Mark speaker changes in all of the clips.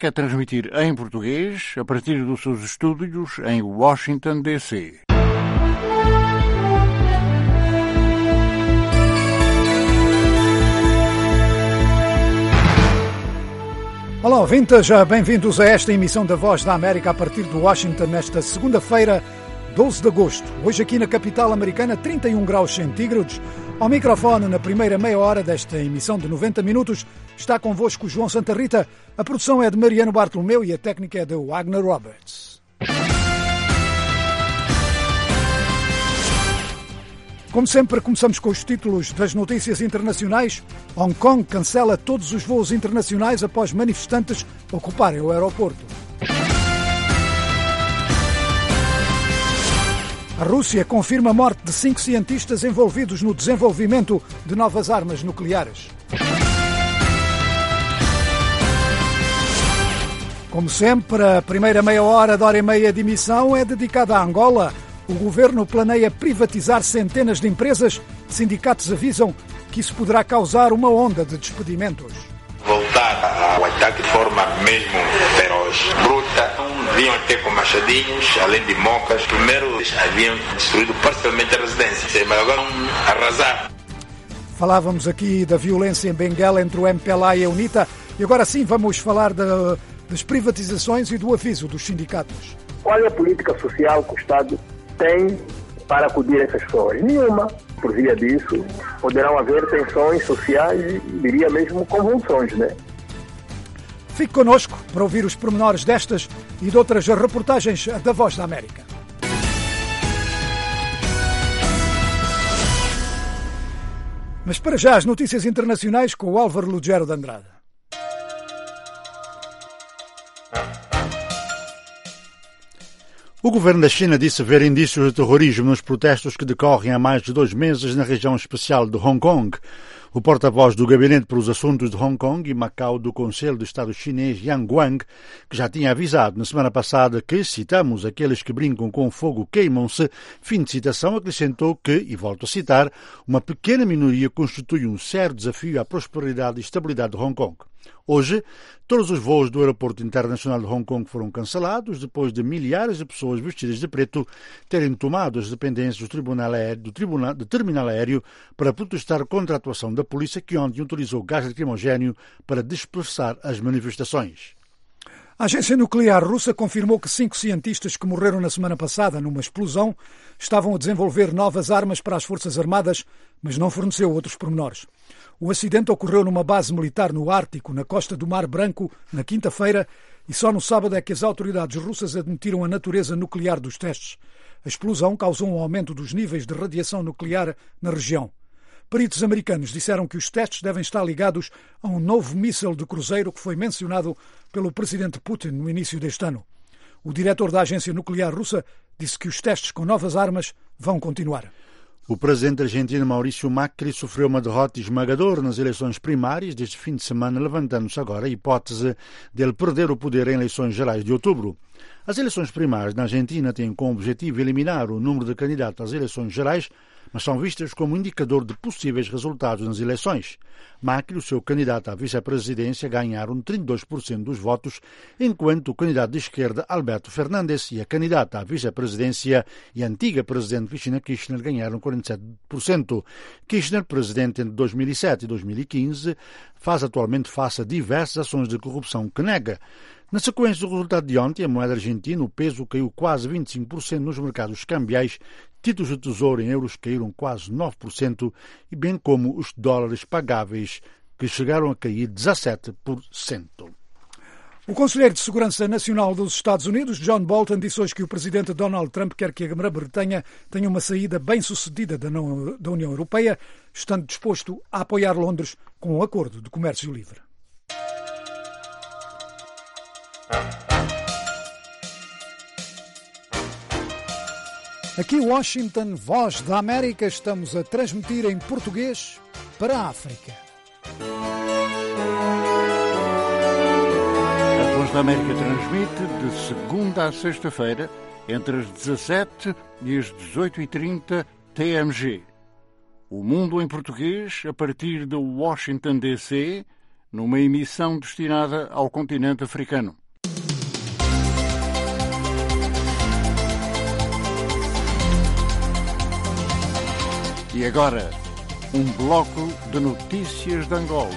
Speaker 1: quer transmitir em português a partir dos seus estúdios em Washington, D.C.
Speaker 2: Olá, ouvintes, bem-vindos a esta emissão da Voz da América a partir de Washington nesta segunda-feira, 12 de agosto. Hoje aqui na capital americana, 31 graus centígrados. Ao microfone, na primeira meia hora desta emissão de 90 minutos, está convosco João Santa Rita. A produção é de Mariano Bartolomeu e a técnica é de Wagner Roberts. Como sempre, começamos com os títulos das notícias internacionais. Hong Kong cancela todos os voos internacionais após manifestantes ocuparem o aeroporto. A Rússia confirma a morte de 5 cientistas envolvidos no desenvolvimento de novas armas nucleares. Como sempre, a primeira meia hora da hora e meia de emissão é dedicada à Angola. O governo planeia privatizar centenas de empresas. Sindicatos avisam que isso poderá causar uma onda de despedimentos.
Speaker 3: Voltar ao ataque de forma mesmo feroz, bruta. Vinham até com machadinhos, além de mocas. Primeiro haviam destruído parcialmente a residência, mas agora vão arrasar.
Speaker 2: Falávamos aqui da violência em Benguela entre o MPLA e a UNITA. E agora sim vamos falar das privatizações e do aviso dos sindicatos.
Speaker 4: Qual é a política social que o Estado tem para acudir a essas pessoas? Nenhuma. Por via disso, poderão haver tensões sociais e, diria mesmo, convulsões, né?
Speaker 2: Fique connosco para ouvir os pormenores destas e de outras reportagens da Voz da América. Mas para já as notícias internacionais com o Álvaro Lugero de Andrade.
Speaker 1: O governo da China disse ver indícios de terrorismo nos protestos que decorrem há mais de 2 meses na região especial de Hong Kong. O porta-voz do Gabinete para os Assuntos de Hong Kong e Macau do Conselho de Estado chinês, Yang Guang, que já tinha avisado na semana passada que, citamos, aqueles que brincam com fogo queimam-se, fim de citação, acrescentou que, e volto a citar, uma pequena minoria constitui um sério desafio à prosperidade e estabilidade de Hong Kong. Hoje, todos os voos do Aeroporto Internacional de Hong Kong foram cancelados depois de milhares de pessoas vestidas de preto terem tomado as dependências do terminal aéreo para protestar contra a atuação da polícia que ontem utilizou gás lacrimogéneo para dispersar as manifestações.
Speaker 2: A agência nuclear russa confirmou que 5 cientistas que morreram na semana passada numa explosão estavam a desenvolver novas armas para as Forças Armadas, mas não forneceu outros pormenores. O acidente ocorreu numa base militar no Ártico, na costa do Mar Branco, na quinta-feira, e só no sábado é que as autoridades russas admitiram a natureza nuclear dos testes. A explosão causou um aumento dos níveis de radiação nuclear na região. Peritos americanos disseram que os testes devem estar ligados a um novo míssil de cruzeiro que foi mencionado pelo presidente Putin no início deste ano. O diretor da agência nuclear russa disse que os testes com novas armas vão continuar.
Speaker 1: O presidente argentino Maurício Macri sofreu uma derrota esmagadora nas eleições primárias deste fim de semana, levantando-se agora a hipótese de ele perder o poder em eleições gerais de outubro. As eleições primárias na Argentina têm como objetivo eliminar o número de candidatos às eleições gerais, mas são vistas como indicador de possíveis resultados nas eleições. Macri e o seu candidato à vice-presidência ganharam 32% dos votos, enquanto o candidato de esquerda, Alberto Fernandes, e a candidata à vice-presidência e antiga presidente Cristina Kirchner ganharam 47%. Kirchner, presidente entre 2007 e 2015, faz atualmente face a diversas ações de corrupção que nega. Na sequência do resultado de ontem, a moeda argentina, o peso caiu quase 25% nos mercados cambiais, títulos de tesouro em euros caíram quase 9%, e bem como os dólares pagáveis, que chegaram a cair 17%.
Speaker 2: O Conselheiro de Segurança Nacional dos Estados Unidos, John Bolton, disse hoje que o presidente Donald Trump quer que a Grã-Bretanha tenha uma saída bem-sucedida da União Europeia, estando disposto a apoiar Londres com um acordo de comércio livre. Aqui Washington, Voz da América, estamos a transmitir em português para a África.
Speaker 1: A Voz da América transmite de segunda a sexta-feira, entre as 17 e as 18h30 TMG. O Mundo em Português, a partir de Washington, D.C.,
Speaker 5: numa emissão destinada ao continente africano. E agora, um bloco de notícias de Angola.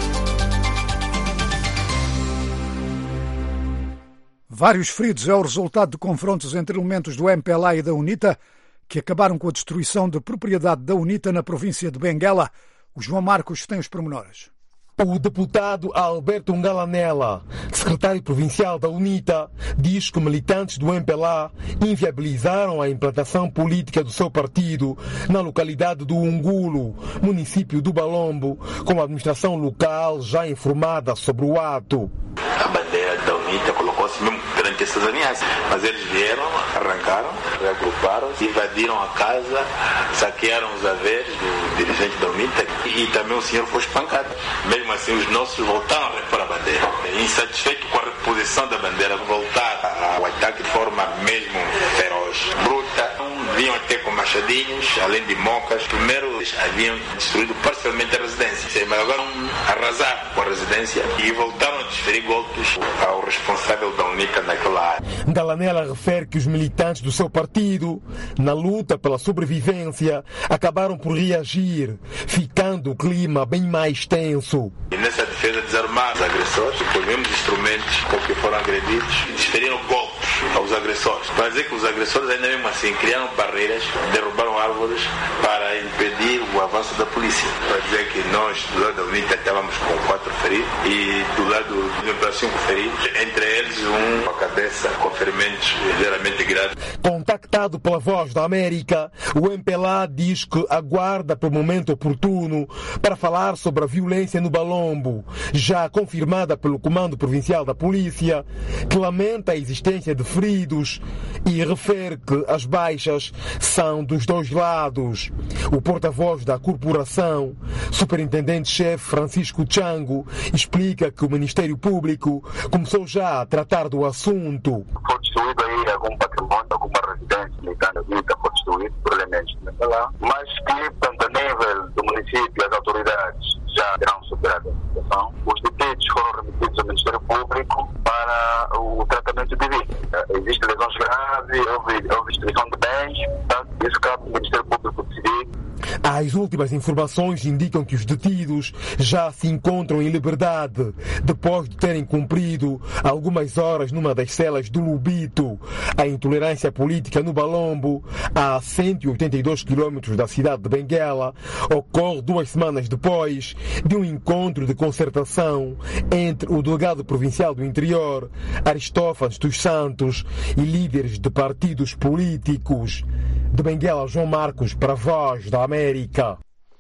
Speaker 2: Vários feridos é o resultado de confrontos entre elementos do MPLA e da UNITA, que acabaram com a destruição de propriedade da UNITA na província de Benguela. O João Marcos tem os pormenores.
Speaker 6: O deputado Alberto Ngalanela, secretário provincial da UNITA, diz que militantes do MPLA inviabilizaram a implantação política do seu partido na localidade do Ungulo, município do Balombo, com a administração local já informada sobre o ato.
Speaker 3: A bandeira da UNITA colocou-se mesmo perante essas ameaças, mas eles vieram, arrancaram, reagruparam-se, invadiram a casa, saquearam os haveres do dirigente da UNITA e também o senhor foi espancado. Mesmo assim, os nossos voltaram a repor a bandeira. Insatisfeito com a reposição da bandeira, voltar ao ataque de forma mesmo feroz, bruta. Vinham até com machadinhos, além de mocas. Primeiro haviam destruído parcialmente a residência, mas agora arrasaram com a residência e voltaram a desferir golpes ao responsável da UNITA naquela área.
Speaker 6: Ngalanela refere que os militantes do seu partido, na luta pela sobrevivência, acabaram por reagir, ficando o clima bem mais tenso.
Speaker 3: E nessa defesa desarmaram os agressores, com os mesmos instrumentos com que foram agredidos, e desferiram golpes aos agressores. Para dizer que os agressores ainda mesmo assim criaram barreiras, derrubaram árvores para impedir o avanço da polícia. Para dizer que nós, do lado da UNITA, estávamos com 4 feridos e do lado do MPLA 5 feridos, entre eles um com a cabeça com ferimentos ligeiramente graves.
Speaker 6: Contactado pela Voz da América, o MPLA diz que aguarda pelo momento oportuno para falar sobre a violência no Balombo, já confirmada pelo Comando Provincial da Polícia, que lamenta a existência de feridos e refere que as baixas são dos dois lados. O porta-voz da corporação, superintendente-chefe Francisco Chango, explica que o Ministério Público começou já a tratar do assunto.
Speaker 7: Foi destruído aí algum patrimônio, alguma residência militar da UNITA foi destruído por elementos do MPLA, mas que, tanto a nível do município, as autoridades já terão superado a situação. Os detidos foram remetidos ao Ministério Público para o tratamento devido. Existem lesões graves, houve destruição de bens, portanto, isso cabe ao Ministério Público decidir.
Speaker 6: As últimas informações indicam que os detidos já se encontram em liberdade, depois de terem cumprido algumas horas numa das celas do Lubito. A intolerância política no Balombo, a 182 quilômetros da cidade de Benguela, ocorre 2 semanas depois de um encontro de concertação entre o delegado provincial do Interior, Aristófanes dos Santos, e líderes de partidos políticos. De Benguela, João Marcos, para a Voz da América.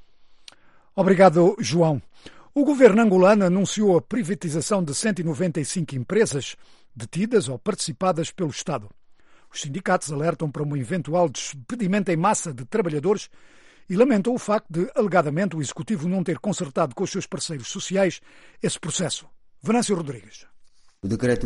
Speaker 2: Obrigado, João. O governo angolano anunciou a privatização de 195 empresas detidas ou participadas pelo Estado. Os sindicatos alertam para um eventual despedimento em massa de trabalhadores e lamentam o facto de, alegadamente, o Executivo não ter concertado com os seus parceiros sociais esse processo. Venâncio Rodrigues.
Speaker 8: O Decreto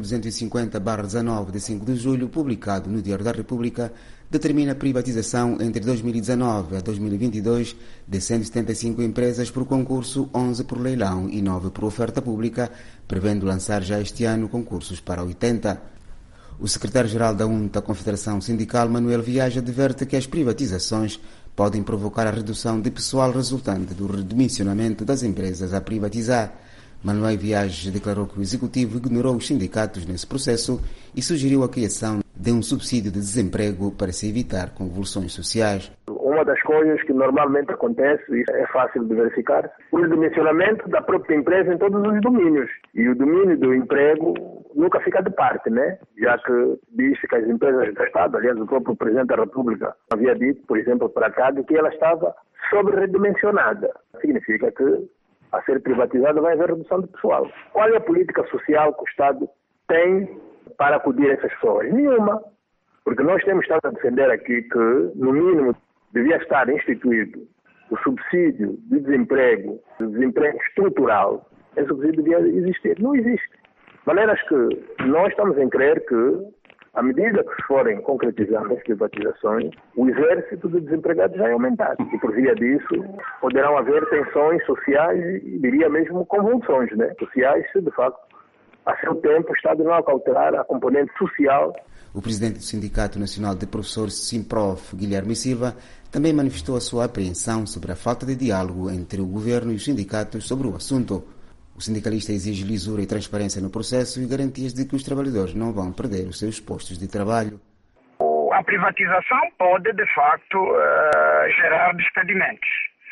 Speaker 8: 250/19 de 5 de julho, publicado no Diário da República, determina a privatização entre 2019 a 2022 de 175 empresas por concurso, 11 por leilão e 9 por oferta pública, prevendo lançar já este ano concursos para 80. O secretário-geral da UNITA, Confederação Sindical, Manuel Viaja, adverte que as privatizações podem provocar a redução de pessoal resultante do redimensionamento das empresas a privatizar. Manuel Viaja declarou que o Executivo ignorou os sindicatos nesse processo e sugeriu a criação de um subsídio de desemprego para se evitar convulsões sociais.
Speaker 4: Uma das coisas que normalmente acontece, e é fácil de verificar, o redimensionamento da própria empresa em todos os domínios. E o domínio do emprego nunca fica de parte, né? Já que diz-se que as empresas do Estado, aliás, o próprio Presidente da República havia dito, por exemplo, para cá, que ela estava sobre-redimensionada. Significa que a ser privatizada vai haver redução de pessoal. Qual é a política social que o Estado tem para acudir a essas pessoas? Nenhuma. Porque nós temos estado a defender aqui que, no mínimo, devia estar instituído o subsídio de desemprego estrutural. Esse subsídio devia existir. Não existe. De maneiras que nós estamos em crer que À medida que se forem concretizando as privatizações, o exército de desempregados vai aumentar. E por via disso, poderão haver tensões sociais e, diria mesmo, convulsões, né? Sociais, se de facto, a seu tempo, o Estado não acautelar a componente social.
Speaker 8: O presidente do Sindicato Nacional de Professores Simprof, Guilherme Silva, também manifestou a sua apreensão sobre a falta de diálogo entre o governo e os sindicatos sobre o assunto. O sindicalista exige lisura e transparência no processo e garantias de que os trabalhadores não vão perder os seus postos de trabalho.
Speaker 9: A privatização pode, de facto, gerar despedimentos.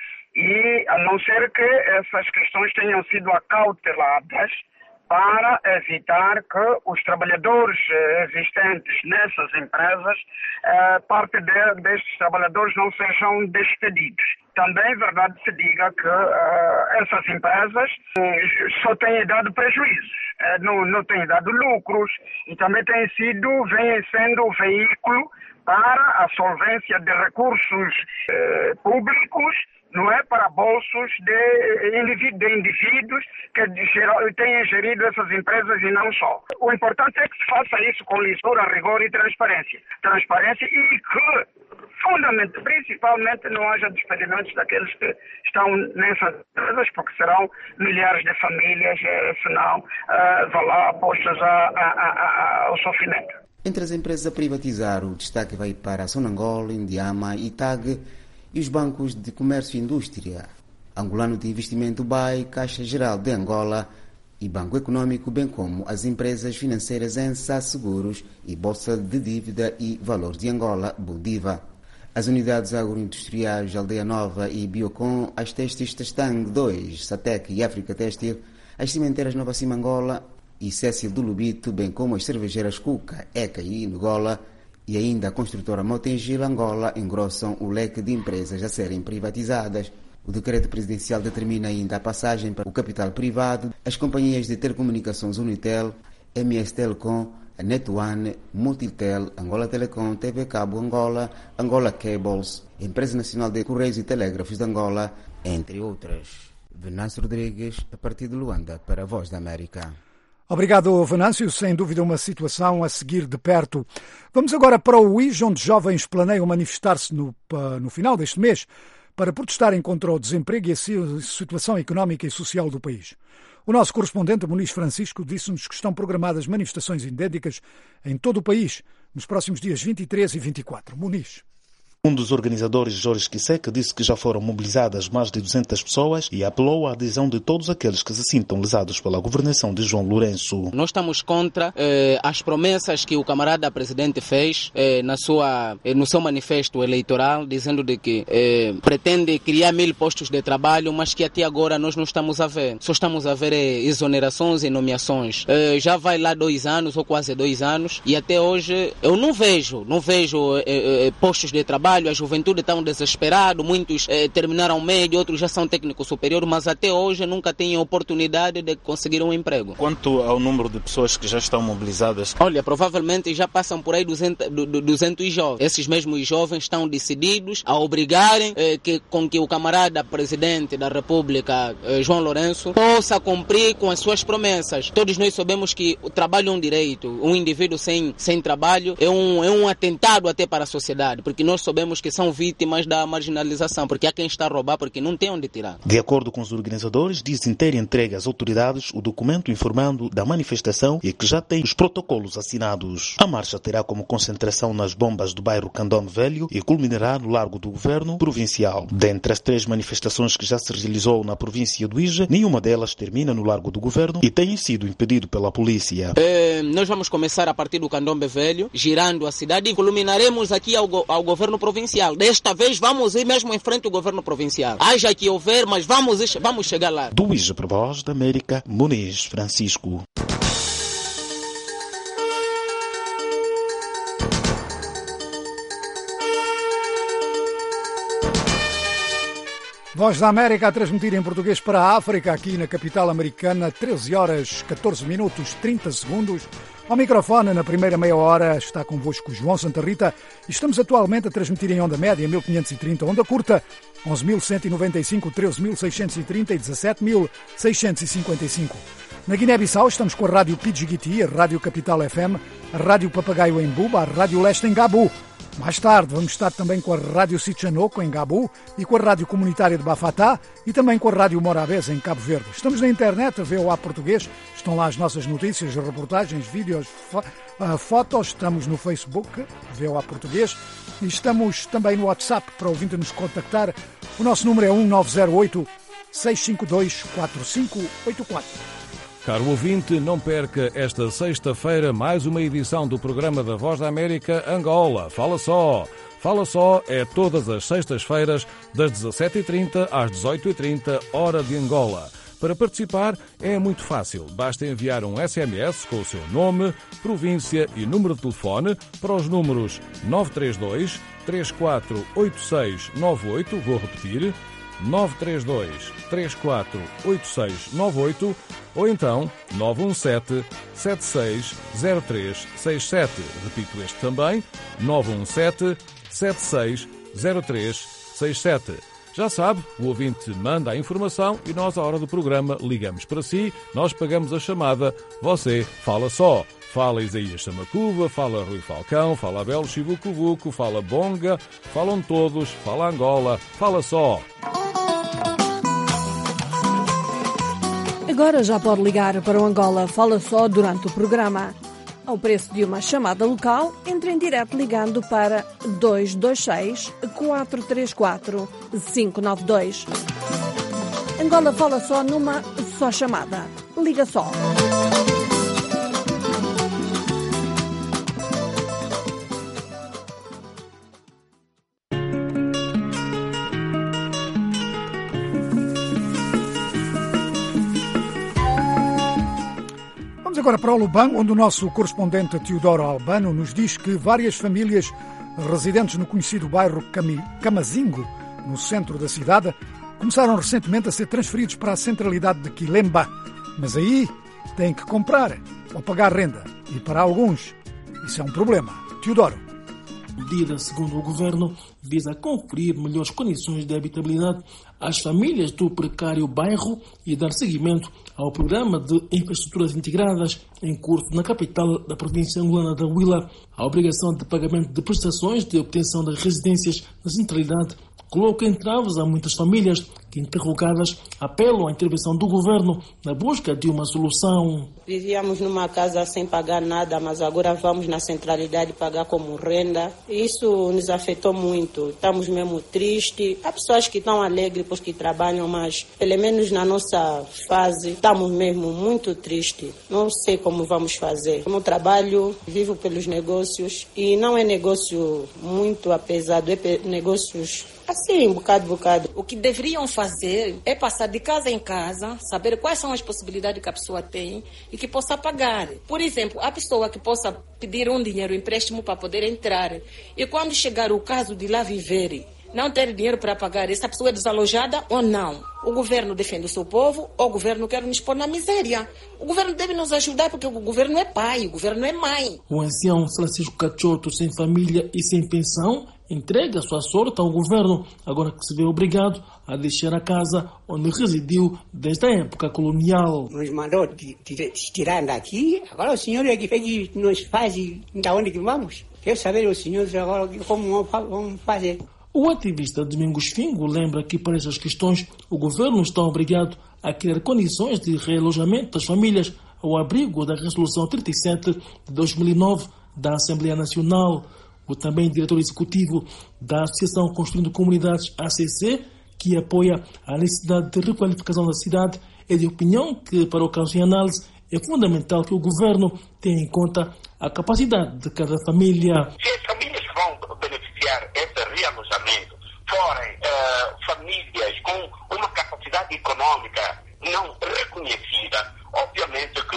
Speaker 9: E, a não ser que essas questões tenham sido acauteladas para evitar que os trabalhadores existentes nessas empresas, parte destes trabalhadores não sejam despedidos. Também é verdade se diga que essas empresas só têm dado prejuízos, não têm dado lucros e também vêm sendo o veículo para a solvência de recursos públicos, não é, para bolsos de indivíduos que têm gerido essas empresas e não só. O importante é que se faça isso com lisura, rigor e transparência. Transparência e que, principalmente, não haja despedimentos daqueles que estão nessas empresas, porque serão milhares de famílias, senão, postas ao sofrimento.
Speaker 8: Entre as empresas a privatizar, o destaque vai para a Sonangol, Indiama, Itag e os bancos de comércio e indústria, Angolano de Investimento BAI, Caixa Geral de Angola e Banco Econômico, bem como as empresas financeiras ENSA Seguros e Bolsa de Dívida e Valores de Angola, Boldiva. As unidades agroindustriais Aldeia Nova e Biocon, as Testes Testang 2, Satec e África Têxtil, as cimenteiras Nova Cima Angola e Cécil do Lubito, bem como as cervejeiras Cuca, ECA e Ngola, e ainda a construtora Motengil Angola engrossam o leque de empresas a serem privatizadas. O decreto presidencial determina ainda a passagem para o capital privado as companhias de telecomunicações Unitel, MS Telecom, Net1, Multitel, Angola Telecom, TV Cabo Angola, Angola Cables, Empresa Nacional de Correios e Telégrafos de Angola, entre outras. Venâncio Rodrigues, a partir de Luanda, para a Voz da América.
Speaker 2: Obrigado, Venâncio. Sem dúvida uma situação a seguir de perto. Vamos agora para o UIJ, onde jovens planeiam manifestar-se no final deste mês para protestarem contra o desemprego e a situação económica e social do país. O nosso correspondente, Muniz Francisco, disse-nos que estão programadas manifestações inéditas em todo o país nos próximos dias 23 e 24. Muniz.
Speaker 10: Um dos organizadores, Jorge Kisek, disse que já foram mobilizadas mais de 200 pessoas e apelou à adesão de todos aqueles que se sintam lesados pela governação de João Lourenço.
Speaker 11: Nós estamos contra as promessas que o camarada presidente fez no seu manifesto eleitoral, dizendo de que pretende criar 1000 postos de trabalho, mas que até agora nós não estamos a ver. Só estamos a ver exonerações e nomeações. Já vai lá 2 anos ou quase 2 anos e até hoje eu não vejo postos de trabalho. A juventude está desesperada, muitos terminaram o médio, outros já são técnicos superiores, mas até hoje nunca têm oportunidade de conseguir um emprego.
Speaker 10: Quanto ao número de pessoas que já estão mobilizadas?
Speaker 11: Olha, provavelmente já passam por aí 200 jovens. Esses mesmos jovens estão decididos a obrigarem com que o camarada presidente da República, João Lourenço, possa cumprir com as suas promessas. Todos nós sabemos que o trabalho é um direito. Um indivíduo sem trabalho é um atentado até para a sociedade, porque nós sabemos que são vítimas da marginalização, porque há quem está a roubar porque não tem onde tirar.
Speaker 10: De acordo com os organizadores, dizem ter entregue às autoridades o documento informando da manifestação e que já tem os protocolos assinados. A marcha terá como concentração nas bombas do bairro Candome Velho e culminará no Largo do Governo Provincial. Dentre as 3 manifestações que já se realizou na província do Ija, nenhuma delas termina no Largo do Governo e tem sido impedido pela polícia.
Speaker 11: Nós vamos começar a partir do Candombe Velho, girando a cidade e culminaremos aqui ao Governo Provincial. Desta vez vamos ir mesmo em frente ao Governo Provincial. Haja que houver, mas vamos chegar lá.
Speaker 10: Do IJ para a Voz da América, Muniz Francisco.
Speaker 2: Voz da América a transmitir em português para a África, aqui na capital americana, 13 horas, 14 minutos, 30 segundos. Ao microfone, na primeira meia hora, está convosco João Santa Rita e estamos atualmente a transmitir em onda média 1530, onda curta 11.195, 13.630 e 17.655. Na Guiné-Bissau estamos com a Rádio Pidjigiti, a Rádio Capital FM, a Rádio Papagaio em Buba, a Rádio Leste em Gabu. Mais tarde vamos estar também com a Rádio Sichanoko em Gabu e com a Rádio Comunitária de Bafatá e também com a Rádio Morabeza em Cabo Verde. Estamos na internet, a VOA Português, estão lá as nossas notícias, reportagens, vídeos, fotos. Estamos no Facebook, VOA Português, e estamos também no WhatsApp para ouvinte nos contactar. O nosso número é 1908 652 4584.
Speaker 12: Caro ouvinte, não perca esta sexta-feira mais uma edição do programa da Voz da América Angola. Fala só! Fala só é todas as sextas-feiras das 17h30 às 18h30, hora de Angola. Para participar é muito fácil. Basta enviar um SMS com o seu nome, província e número de telefone para os números 932 348698, vou repetir, 932 348698 ou então 917 760367. Repito este também, 917 760367. Já sabe, o ouvinte manda a informação e nós, à hora do programa, ligamos para si, nós pagamos a chamada, você fala só. Fala Isaías Samacuva, fala Rui Falcão, fala Abel Chivucuvuco, fala Bonga, falam todos, fala Angola, fala só.
Speaker 13: Agora já pode ligar para o Angola Fala Só durante o programa. Ao preço de uma chamada local, entre em direto ligando para 226 434 592. Angola Fala Só numa só chamada. Liga só.
Speaker 2: Agora para o Luban, onde o nosso correspondente Teodoro Albano nos diz que várias famílias residentes no conhecido bairro Camazingo, no centro da cidade, começaram recentemente a ser transferidos para a centralidade de Quilemba. Mas aí têm que comprar ou pagar renda. E para alguns isso é um problema. Teodoro.
Speaker 14: A medida, segundo o governo, visa conferir melhores condições de habitabilidade às famílias do precário bairro e dar seguimento ao programa de infraestruturas integradas em curso na capital da província angolana da Huila. A obrigação de pagamento de prestações de obtenção das residências na centralidade coloca entraves a muitas famílias que, interrogadas, apelam à intervenção do governo na busca de uma solução.
Speaker 15: Vivíamos numa casa sem pagar nada, mas agora vamos na centralidade pagar como renda. Isso nos afetou muito. Estamos mesmo tristes. Há pessoas que estão alegres porque trabalham, mas pelo menos na nossa fase estamos mesmo muito tristes. Não sei como vamos fazer. Como trabalho, vivo pelos negócios e não é negócio muito pesado, é negócios assim, bocado.
Speaker 16: O que deveriam fazer é passar de casa em casa, saber quais são as possibilidades que a pessoa tem e que possa pagar. Por exemplo, a pessoa que possa pedir um dinheiro, empréstimo para poder entrar. E quando chegar o caso de lá viver, não ter dinheiro para pagar, essa pessoa é desalojada ou não? O governo defende o seu povo ou o governo quer nos pôr na miséria? O governo deve nos ajudar porque o governo é pai, o governo é mãe.
Speaker 14: O ancião Francisco Cachoto, sem família e sem pensão, entrega sua sorte ao governo, agora que se vê obrigado a deixar a casa onde residiu desde a época colonial.
Speaker 17: Nos mandou tirar daqui, agora o senhor é que nos faz da onde que vamos. Quero saber os senhores agora como vamos fazer.
Speaker 14: O ativista Domingos Fingo lembra que para essas questões o governo está obrigado a criar condições de realojamento das famílias ao abrigo da Resolução 37 de 2009 da Assembleia Nacional. O também diretor executivo da Associação Construindo Comunidades ACC, que apoia a necessidade de requalificação da cidade, é de opinião que, para o caso em análise, é fundamental que o governo tenha em conta a capacidade de cada família.
Speaker 7: Se as famílias que vão beneficiar esse realojamento forem famílias com uma capacidade econômica não reconhecida, obviamente que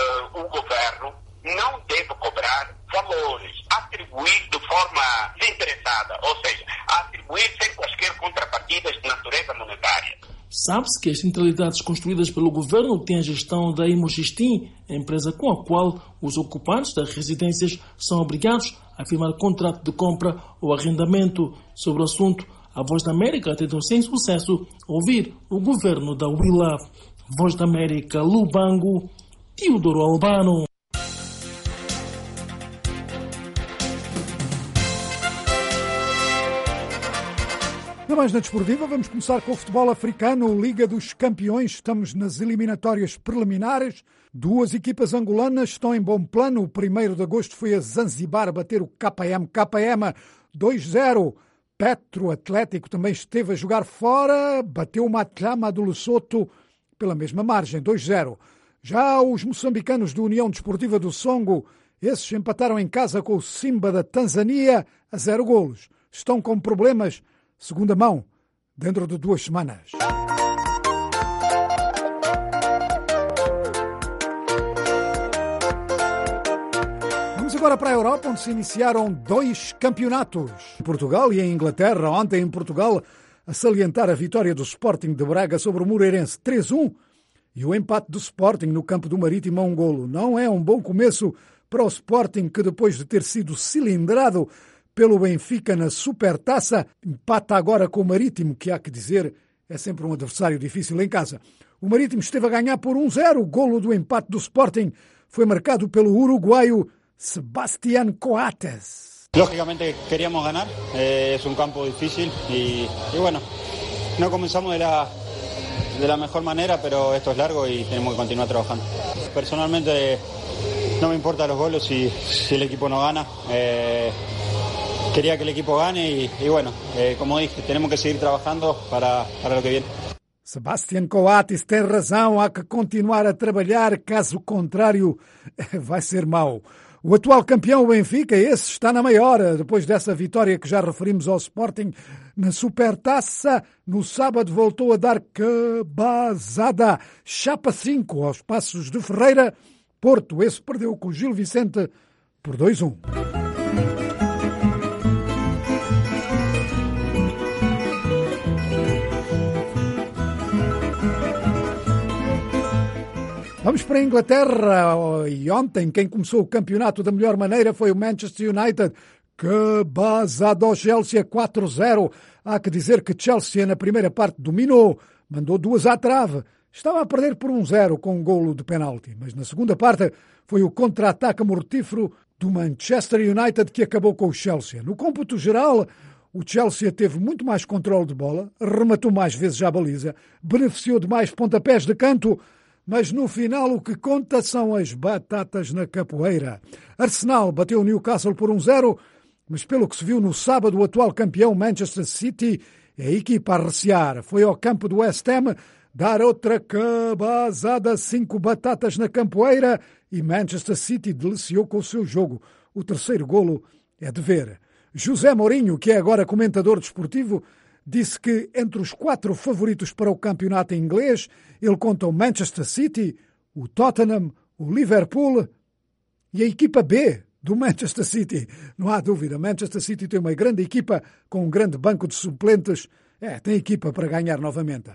Speaker 7: o governo não deve cobrar valores, atribuir de forma desinteressada, ou seja, atribuir sem quaisquer contrapartidas de natureza monetária.
Speaker 14: Sabe-se que as centralidades construídas pelo governo têm a gestão da Imoxistim, empresa com a qual os ocupantes das residências são obrigados a firmar contrato de compra ou arrendamento. Sobre o assunto, a Voz da América tentou sem sucesso ouvir o governo da Huila. Voz da América, Lubango, Teodoro Albano.
Speaker 2: Mais na desportiva, vamos começar com o futebol africano, Liga dos Campeões. Estamos nas eliminatórias preliminares. 2 equipas angolanas estão em bom plano. O 1º de agosto foi a Zanzibar bater o KM 2-0. Petro Atlético também esteve a jogar fora, bateu o Matlama do Lesotho pela mesma margem, 2-0. Já os moçambicanos do União Desportiva do Songo, esses empataram em casa com o Simba da Tanzânia a 0 golos. Estão com problemas segunda mão, dentro de 2 semanas. Vamos agora para a Europa, onde se iniciaram 2 campeonatos. Em Portugal e em Inglaterra. Ontem em Portugal, a salientar a vitória do Sporting de Braga sobre o Moreirense 3-1 e o empate do Sporting no campo do Marítimo a 1 golo. Não é um bom começo para o Sporting, que depois de ter sido cilindrado pelo Benfica na Supertaça, empata agora com o Marítimo, que há que dizer, é sempre um adversário difícil em casa. O Marítimo esteve a ganhar por 1-0. O golo do empate do Sporting foi marcado pelo uruguaio Sebastián Coates.
Speaker 18: Lógicamente queríamos ganar, es un campo difícil y bueno, no comenzamos de la mejor manera, pero esto es largo y tenemos que continuar trabajando. Personalmente no me importan los goles si el equipo no gana. Quería que el equipo gane y bueno, como dije, tenemos que seguir trabajando para lo que viene.
Speaker 2: Sebastián Coates tem razão, há que continuar a trabalhar, caso contrário vai ser mau. O atual campeão, o Benfica, esse está na maior, depois dessa vitória que já referimos ao Sporting na Supertaça. No sábado voltou a dar cabazada, chapa 5 aos Passos de Ferreira. Porto, esse perdeu com o Gil Vicente por 2-1. Vamos para a Inglaterra, e ontem quem começou o campeonato da melhor maneira foi o Manchester United, que basado ao Chelsea 4-0. Há que dizer que Chelsea na primeira parte dominou, mandou 2 à trave, estava a perder por 1-0 com um golo de penalti, mas na segunda parte foi o contra-ataque mortífero do Manchester United que acabou com o Chelsea. No cômputo geral, o Chelsea teve muito mais controle de bola, rematou mais vezes à baliza, beneficiou de mais pontapés de canto, mas no final o que conta são as batatas na capoeira. Arsenal bateu o Newcastle por 1-0, mas pelo que se viu no sábado, o atual campeão Manchester City é a equipa a recear. Foi ao campo do West Ham dar outra cabazada, 5 batatas na capoeira, e Manchester City deliciou com o seu jogo. O terceiro golo é de ver. José Mourinho, que é agora comentador desportivo, disse que entre os 4 favoritos para o campeonato inglês, ele conta o Manchester City, o Tottenham, o Liverpool e a equipa B do Manchester City. Não há dúvida, Manchester City tem uma grande equipa com um grande banco de suplentes. Tem equipa para ganhar novamente.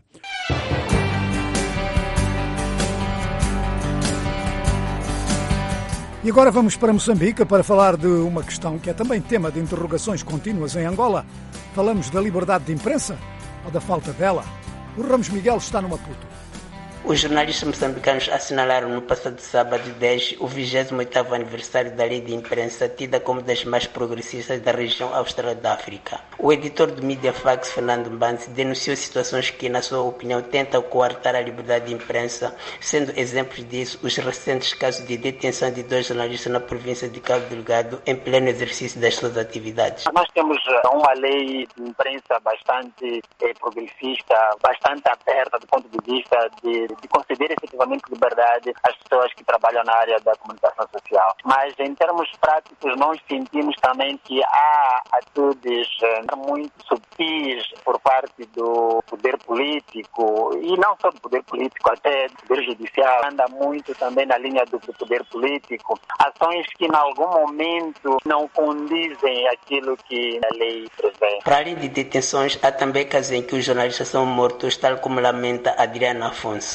Speaker 2: E agora vamos para Moçambique para falar de uma questão que é também tema de interrogações contínuas em Angola. Falamos da liberdade de imprensa ou da falta dela? O Ramos Miguel está no Maputo.
Speaker 19: Os jornalistas moçambicanos assinalaram no passado sábado 10 o 28º aniversário da Lei de Imprensa, tida como das mais progressistas da região austral da África. O editor do Mediafax, Fernando Mbantsi, denunciou situações que, na sua opinião, tentam coartar a liberdade de imprensa, sendo exemplos disso os recentes casos de detenção de 2 jornalistas na província de Cabo Delgado, em pleno exercício das suas atividades.
Speaker 20: Nós temos uma lei de imprensa bastante progressista, bastante aberta do ponto de vista de conceder efetivamente liberdade às pessoas que trabalham na área da comunicação social. Mas em termos práticos nós sentimos também que há atitudes muito subtis por parte do poder político, e não só do poder político, até do poder judicial, anda muito também na linha do poder político, ações que em algum momento não condizem aquilo que a lei prevê.
Speaker 19: Para além de detenções, há também casos em que os jornalistas são mortos, tal como lamenta Adriana Afonso.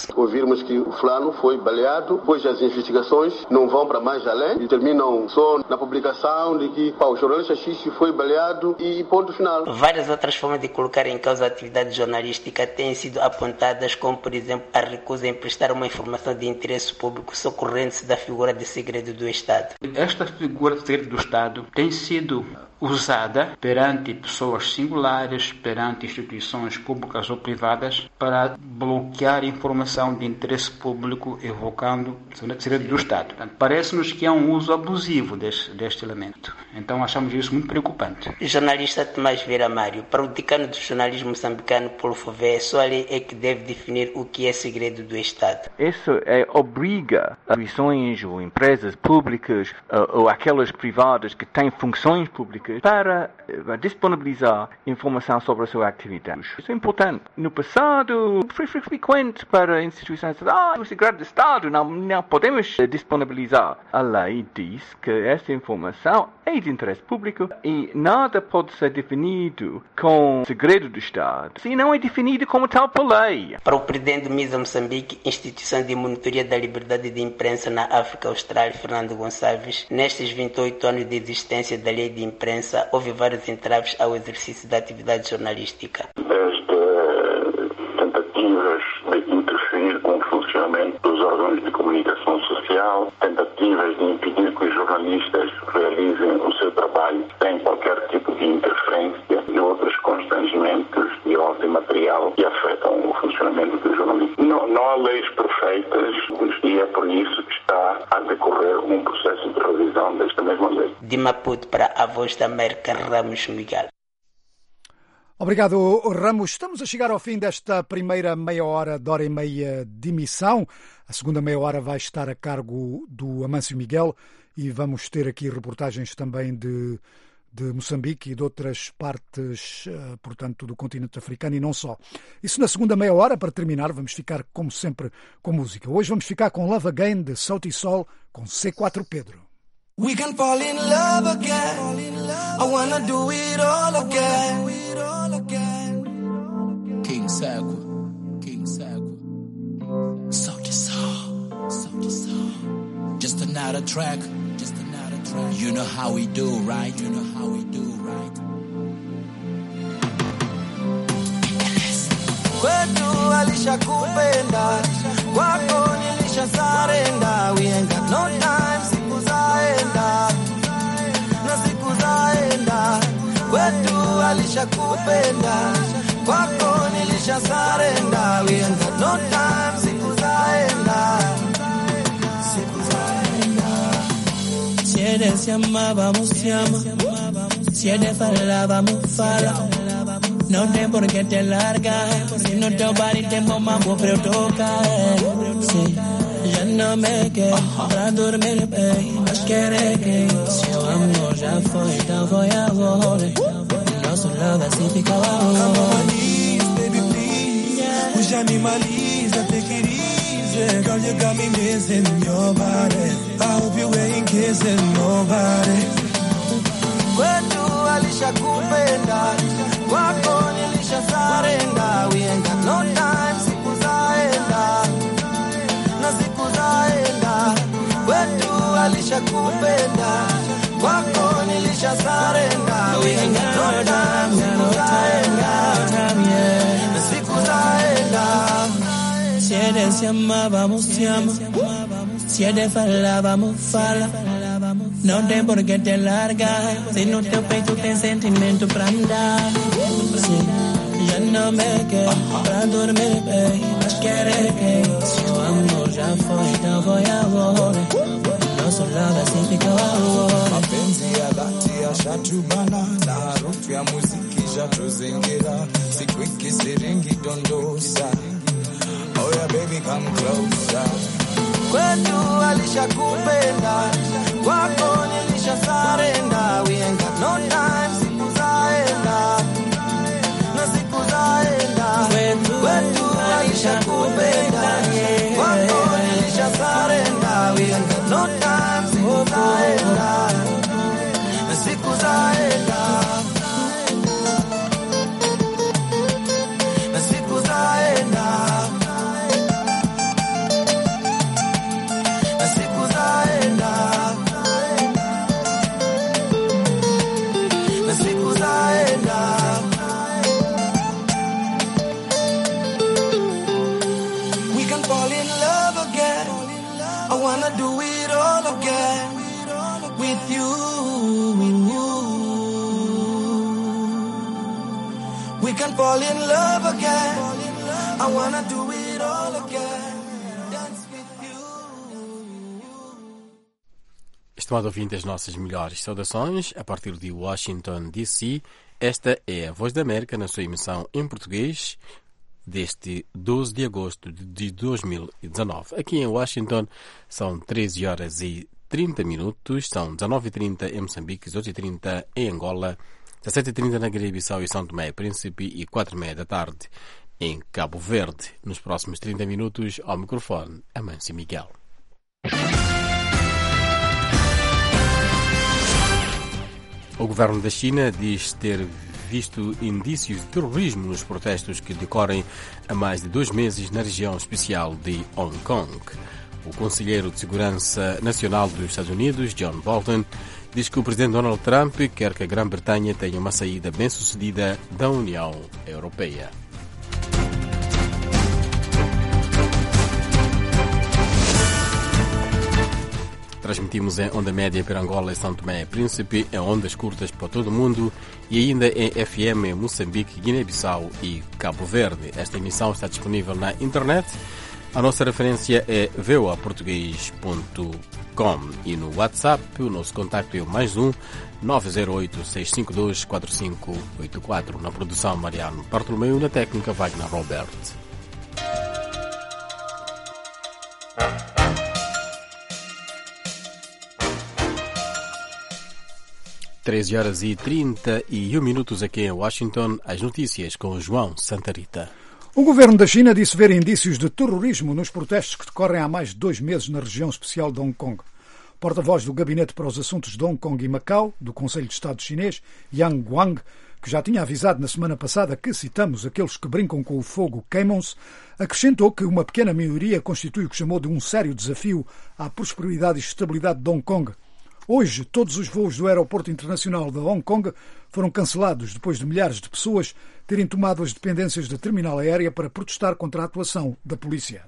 Speaker 21: Ouvirmos que o fulano foi baleado, depois as investigações não vão para mais além e terminam só na publicação de que o jornalista X foi baleado e ponto final.
Speaker 19: Várias outras formas de colocar em causa a atividade jornalística têm sido apontadas, como por exemplo a recusa em prestar uma informação de interesse público socorrendo-se da figura de segredo do Estado.
Speaker 22: Esta figura de segredo do Estado tem sido usada perante pessoas singulares, perante instituições públicas ou privadas, para bloquear informação de interesse público evocando o segredo do Estado. Parece-nos que há um uso abusivo deste elemento. Então achamos isso muito preocupante.
Speaker 19: Jornalista Tomás Vieira Mário, para o decano do jornalismo moçambicano, Paulo Fové, só a lei é que deve definir o que é segredo do Estado.
Speaker 23: Isso obriga instituições ou empresas públicas ou aquelas privadas que têm funções públicas para disponibilizar informação sobre a sua atividade. Isso é importante. No passado, foi frequente para instituições o segredo do Estado não podemos disponibilizar. A lei diz que essa informação é de interesse público e nada pode ser definido como segredo do Estado se não é definido como tal por lei.
Speaker 19: Para o presidente do MISA Moçambique, instituição de monitoria da liberdade de imprensa na África Austral, Fernando Gonçalves, nestes 28 anos de existência da lei de imprensa, houve vários entraves ao exercício da atividade jornalística.
Speaker 7: Desde tentativas de interferir com o funcionamento dos órgãos de comunicação social, tentativas de impedir que os jornalistas realizem o seu trabalho sem qualquer tipo de interferência e outros constrangimentos de ordem material que afetam o funcionamento do jornalismo. Não há leis perfeitas e é por isso que está a decorrer um processo de revisão desta mesma lei.
Speaker 19: De Maputo para a Voz da América, Ramos Miguel.
Speaker 2: Obrigado, Ramos. Estamos a chegar ao fim desta primeira meia hora e meia de emissão. A segunda meia hora vai estar a cargo do Amâncio Miguel e vamos ter aqui reportagens também de Moçambique e de outras partes, portanto, do continente africano e não só. Isso na segunda meia hora. Para terminar, vamos ficar, como sempre, com música. Hoje vamos ficar com Love Again, de Sauti Sol, com C4 Pedro.
Speaker 24: We can fall in love again. I wanna do it all again. King Sago. Sauti Sol. Just another track. You know how we do, right? Kwetu alishakupenda, kwako nilishasarenda. We ain't got no time, siku zaenda. Kwetu alishakupenda, kwako nilishasarenda. We ain't got no time, siku zaenda. Si eres llama, vamos llama. Si eres fala, vamos fala. No tem por qué te largas. Si no te body te mambo pero toca. Sí, ya no me quedo para dormir, baby. Mas querer que si o amor já foi, então foi agora. Nosso love assim fica lá. Baby, please. Push animaliza, take it easy. Girl, you got me missing your body. I hope you ain't kissing nobody. Kwetu alishakupenda, kwako nilishasarenda. We ain't got no time, siku zaenda. Kwetu alishakupenda, kwako nilishasarenda. We ain't got no time, siku zaenda. Si eres llama, vamos llama. Si eres fala, vamos fala. Não tem por que te largar. Se no teu peito tem sentimento pra me dar. Sim, já não me quer pra dormir bem. Mas querer que se o amor já foi, então foi agora. Nosso lado assim fica agora. Mapenzi ya dhati yashatubana, na harufu ya muziki ishatuzingira. Siku hiki siringi dondosa. Oh yeah baby come closer. Kwetu alishakupenda, kwako nilishasarenda. We ain't got no time, siku zaenda. Kwetu alishakupenda, kwako nilishasarenda. We ain't got no time, siku zaenda. with you. We can fall in love again. I wanna do it all again. Dance with you.
Speaker 1: Estimado ouvinte, as nossas melhores saudações a partir de Washington, D.C. Esta é a Voz da América na sua emissão em português deste 12 de agosto de 2019. Aqui em Washington são 13 horas e 30 minutos, são 19h30 em Moçambique, 18h30 em Angola, 17h30 na Guiné-Bissau e São Tomé e Príncipe e 4h30 da tarde em Cabo Verde. Nos próximos 30 minutos, ao microfone, Amâncio Miguel. O governo da China diz ter visto indícios de terrorismo nos protestos que decorrem há mais de 2 meses na região especial de Hong Kong. O conselheiro de Segurança Nacional dos Estados Unidos, John Bolton, diz que o presidente Donald Trump quer que a Grã-Bretanha tenha uma saída bem-sucedida da União Europeia. Transmitimos em onda média para Angola e São Tomé e Príncipe, em ondas curtas para todo o mundo e ainda em FM em Moçambique, Guiné-Bissau e Cabo Verde. Esta emissão está disponível na internet. A nossa referência é voaportugues.com e no WhatsApp o nosso contacto é o +1 908 652 4584. Na produção, Mariano Bartolomeu, na técnica, Wagner Robert. Treze horas e 31 minutos aqui em Washington. As notícias com João Santarita.
Speaker 2: O governo da China disse ver indícios de terrorismo nos protestos que decorrem há mais de 2 meses na região especial de Hong Kong. O porta-voz do Gabinete para os Assuntos de Hong Kong e Macau, do Conselho de Estado chinês, Yang Guang, que já tinha avisado na semana passada que, citamos, aqueles que brincam com o fogo queimam-se, acrescentou que uma pequena minoria constitui o que chamou de um sério desafio à prosperidade e estabilidade de Hong Kong. Hoje, todos os voos do Aeroporto Internacional de Hong Kong foram cancelados depois de milhares de pessoas terem tomado as dependências da terminal aérea para protestar contra a atuação da polícia.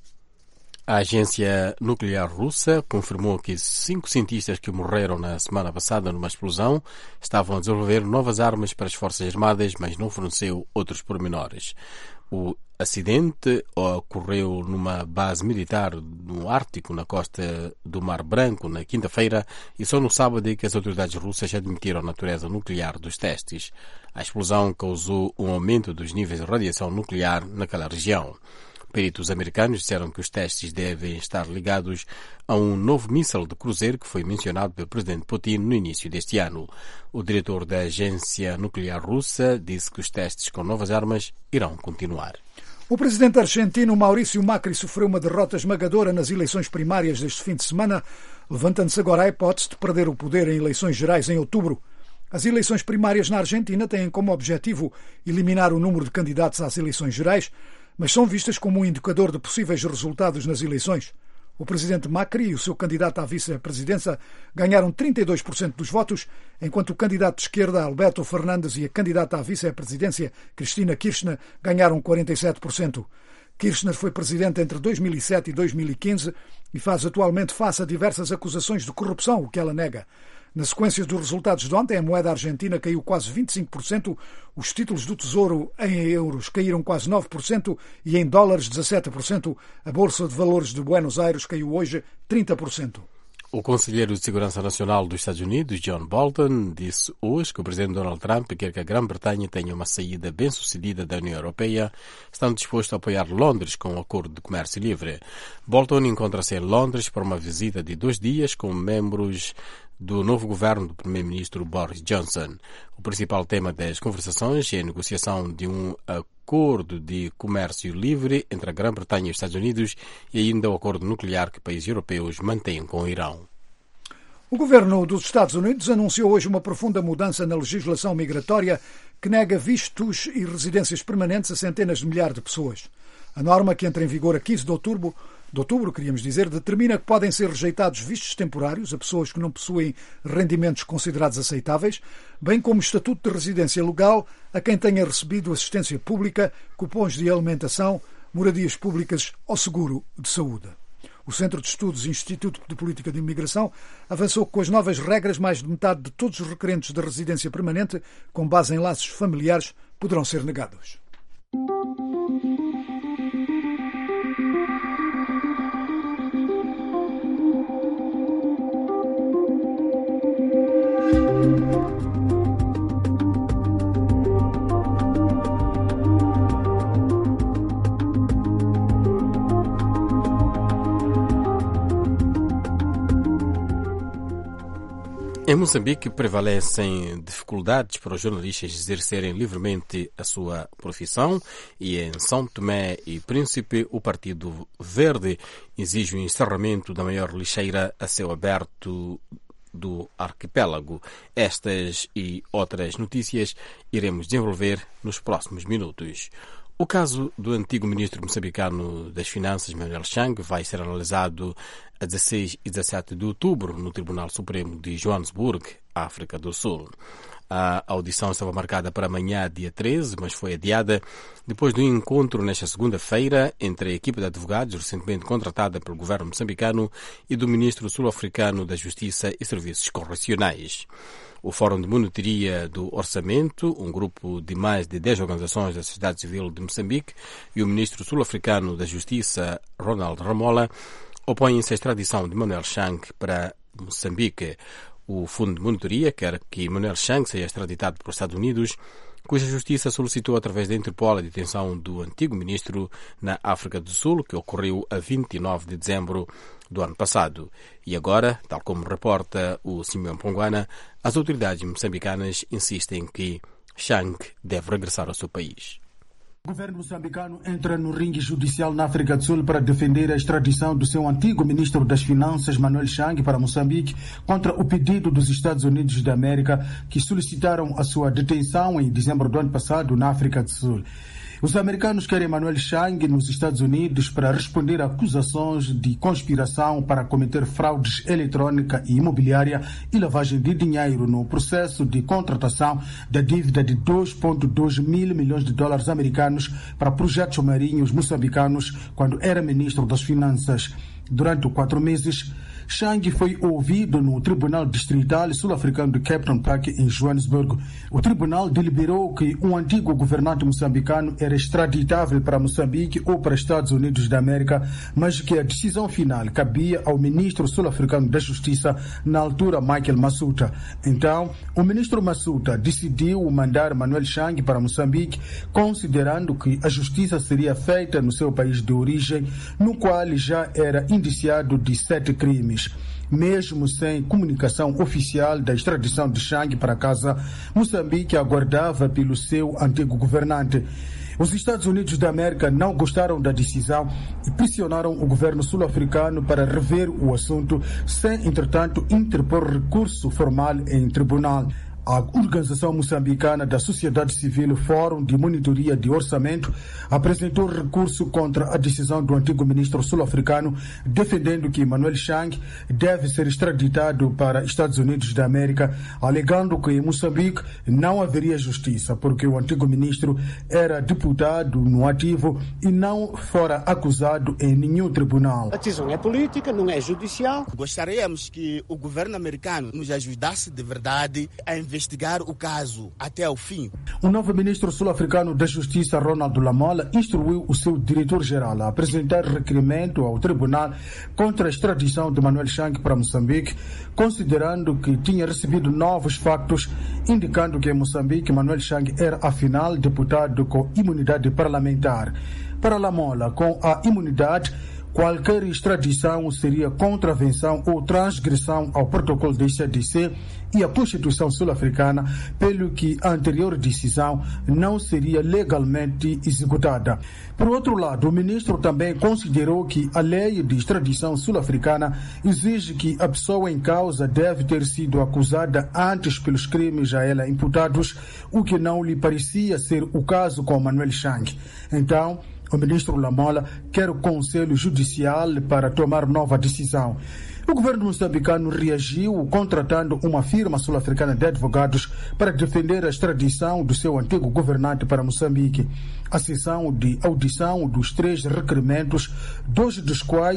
Speaker 1: A agência nuclear russa confirmou que 5 cientistas que morreram na semana passada numa explosão estavam a desenvolver novas armas para as Forças Armadas, mas não forneceu outros pormenores. O acidente ocorreu numa base militar no Ártico, na costa do Mar Branco, na quinta-feira, e só no sábado é que as autoridades russas admitiram a natureza nuclear dos testes. A explosão causou um aumento dos níveis de radiação nuclear naquela região. Peritos americanos disseram que os testes devem estar ligados a um novo míssil de cruzeiro que foi mencionado pelo presidente Putin no início deste ano. O diretor da agência nuclear russa disse que os testes com novas armas irão continuar.
Speaker 2: O presidente argentino Maurício Macri sofreu uma derrota esmagadora nas eleições primárias deste fim de semana, levantando-se agora a hipótese de perder o poder em eleições gerais em outubro. As eleições primárias na Argentina têm como objetivo eliminar o número de candidatos às eleições gerais, mas são vistas como um indicador de possíveis resultados nas eleições. O presidente Macri e o seu candidato à vice-presidência ganharam 32% dos votos, enquanto o candidato de esquerda, Alberto Fernandes, e a candidata à vice-presidência, Cristina Kirchner, ganharam 47%. Kirchner foi presidente entre 2007 e 2015 e faz atualmente face a diversas acusações de corrupção, o que ela nega. Na sequência dos resultados de ontem, a moeda argentina caiu quase 25%, os títulos do Tesouro em euros caíram quase 9% e em dólares 17%. A Bolsa de Valores de Buenos Aires caiu hoje 30%.
Speaker 1: O conselheiro de Segurança Nacional dos Estados Unidos, John Bolton, disse hoje que o presidente Donald Trump quer que a Grã-Bretanha tenha uma saída bem-sucedida da União Europeia, estando disposto a apoiar Londres com um acordo de comércio livre. Bolton encontra-se em Londres para uma visita de 2 dias com membros do novo governo do primeiro-ministro Boris Johnson. O principal tema das conversações é a negociação de um acordo de comércio livre entre a Grã-Bretanha e os Estados Unidos e ainda o acordo nuclear que países europeus mantêm com o Irão.
Speaker 2: O governo dos Estados Unidos anunciou hoje uma profunda mudança na legislação migratória que nega vistos e residências permanentes a centenas de milhares de pessoas. A norma, que entra em vigor a 15 de outubro, determina que podem ser rejeitados vistos temporários a pessoas que não possuem rendimentos considerados aceitáveis, bem como estatuto de residência legal a quem tenha recebido assistência pública, cupons de alimentação, moradias públicas ou seguro de saúde. O Centro de Estudos e Instituto de Política de Imigração avançou que com as novas regras, mais de metade de todos os requerentes de residência permanente, com base em laços familiares, poderão ser negados.
Speaker 1: Em Moçambique prevalecem dificuldades para os jornalistas exercerem livremente a sua profissão e em São Tomé e Príncipe o Partido Verde exige o encerramento da maior lixeira a céu aberto do arquipélago. Estas e outras notícias iremos desenvolver nos próximos minutos. O caso do antigo ministro moçambicano das Finanças, Manuel Chang, vai ser analisado a 16 e 17 de outubro no Tribunal Supremo de Joanesburgo, África do Sul. A audição estava marcada para amanhã, dia 13, mas foi adiada depois do encontro nesta segunda-feira entre a equipe de advogados recentemente contratada pelo governo moçambicano e do ministro sul-africano da Justiça e Serviços Correcionais. O Fórum de Monitoria do Orçamento, um grupo de mais de 10 organizações da sociedade civil de Moçambique, e o ministro sul-africano da Justiça, Ronald Ramola, opõem-se à extradição de Manuel Chang para Moçambique. O Fundo de Monitoria quer que Manuel Chang seja extraditado para os Estados Unidos, cuja justiça solicitou através da Interpol a detenção do antigo ministro na África do Sul, que ocorreu a 29 de dezembro do ano passado. E agora, tal como reporta o Simeão Ponguana, as autoridades moçambicanas insistem que Chang deve regressar ao seu país.
Speaker 3: O governo moçambicano entra no ringue judicial na África do Sul para defender a extradição do seu antigo ministro das Finanças, Manuel Chang, para Moçambique, contra o pedido dos Estados Unidos da América, que solicitaram a sua detenção em dezembro do ano passado na África do Sul. Os americanos querem Manuel Chang nos Estados Unidos para responder a acusações de conspiração para cometer fraudes eletrônica e imobiliária e lavagem de dinheiro no processo de contratação da dívida de 2,2 mil milhões de dólares americanos para projetos marinhos moçambicanos quando era ministro das Finanças. Durante 4 meses, Chang foi ouvido no Tribunal Distrital Sul-Africano de Captain Park, em Joanesburgo. O tribunal deliberou que um antigo governante moçambicano era extraditável para Moçambique ou para Estados Unidos da América, mas que a decisão final cabia ao ministro sul-africano da Justiça, na altura Michael Massuta. Então, o ministro Massuta decidiu mandar Manuel Chang para Moçambique, considerando que a justiça seria feita no seu país de origem, no qual já era indiciado de 7 crimes. Mesmo sem comunicação oficial da extradição de Chang para casa, Moçambique aguardava pelo seu antigo governante. Os Estados Unidos da América não gostaram da decisão e pressionaram o governo sul-africano para rever o assunto, sem, entretanto, interpor recurso formal em tribunal. A Organização Moçambicana da Sociedade Civil, Fórum de Monitoria de Orçamento, apresentou recurso contra a decisão do antigo ministro sul-africano, defendendo que Manuel Chang deve ser extraditado para Estados Unidos da América, alegando que em Moçambique não haveria justiça, porque o antigo ministro era deputado no ativo e não fora acusado em nenhum tribunal.
Speaker 4: A decisão é política, não é judicial. Gostaríamos que o governo americano nos ajudasse de verdade a investigar o caso até o fim.
Speaker 3: O novo ministro sul-africano da Justiça, Ronald Lamola, instruiu o seu diretor-geral a apresentar requerimento ao tribunal contra a extradição de Manuel Chang para Moçambique, considerando que tinha recebido novos factos indicando que em Moçambique Manuel Chang era afinal deputado com imunidade parlamentar. Para Lamola, com a imunidade, qualquer extradição seria contravenção ou transgressão ao protocolo da CDC e à Constituição sul-africana, pelo que a anterior decisão não seria legalmente executada. Por outro lado, o ministro também considerou que a lei de extradição sul-africana exige que a pessoa em causa deve ter sido acusada antes pelos crimes a ela imputados, o que não lhe parecia ser o caso com Manuel Chang. Então, o ministro Lamola quer o Conselho Judicial para tomar nova decisão. O governo moçambicano reagiu contratando uma firma sul-africana de advogados para defender a extradição do seu antigo governante para Moçambique. A sessão de audição dos 3 requerimentos, 2 dos quais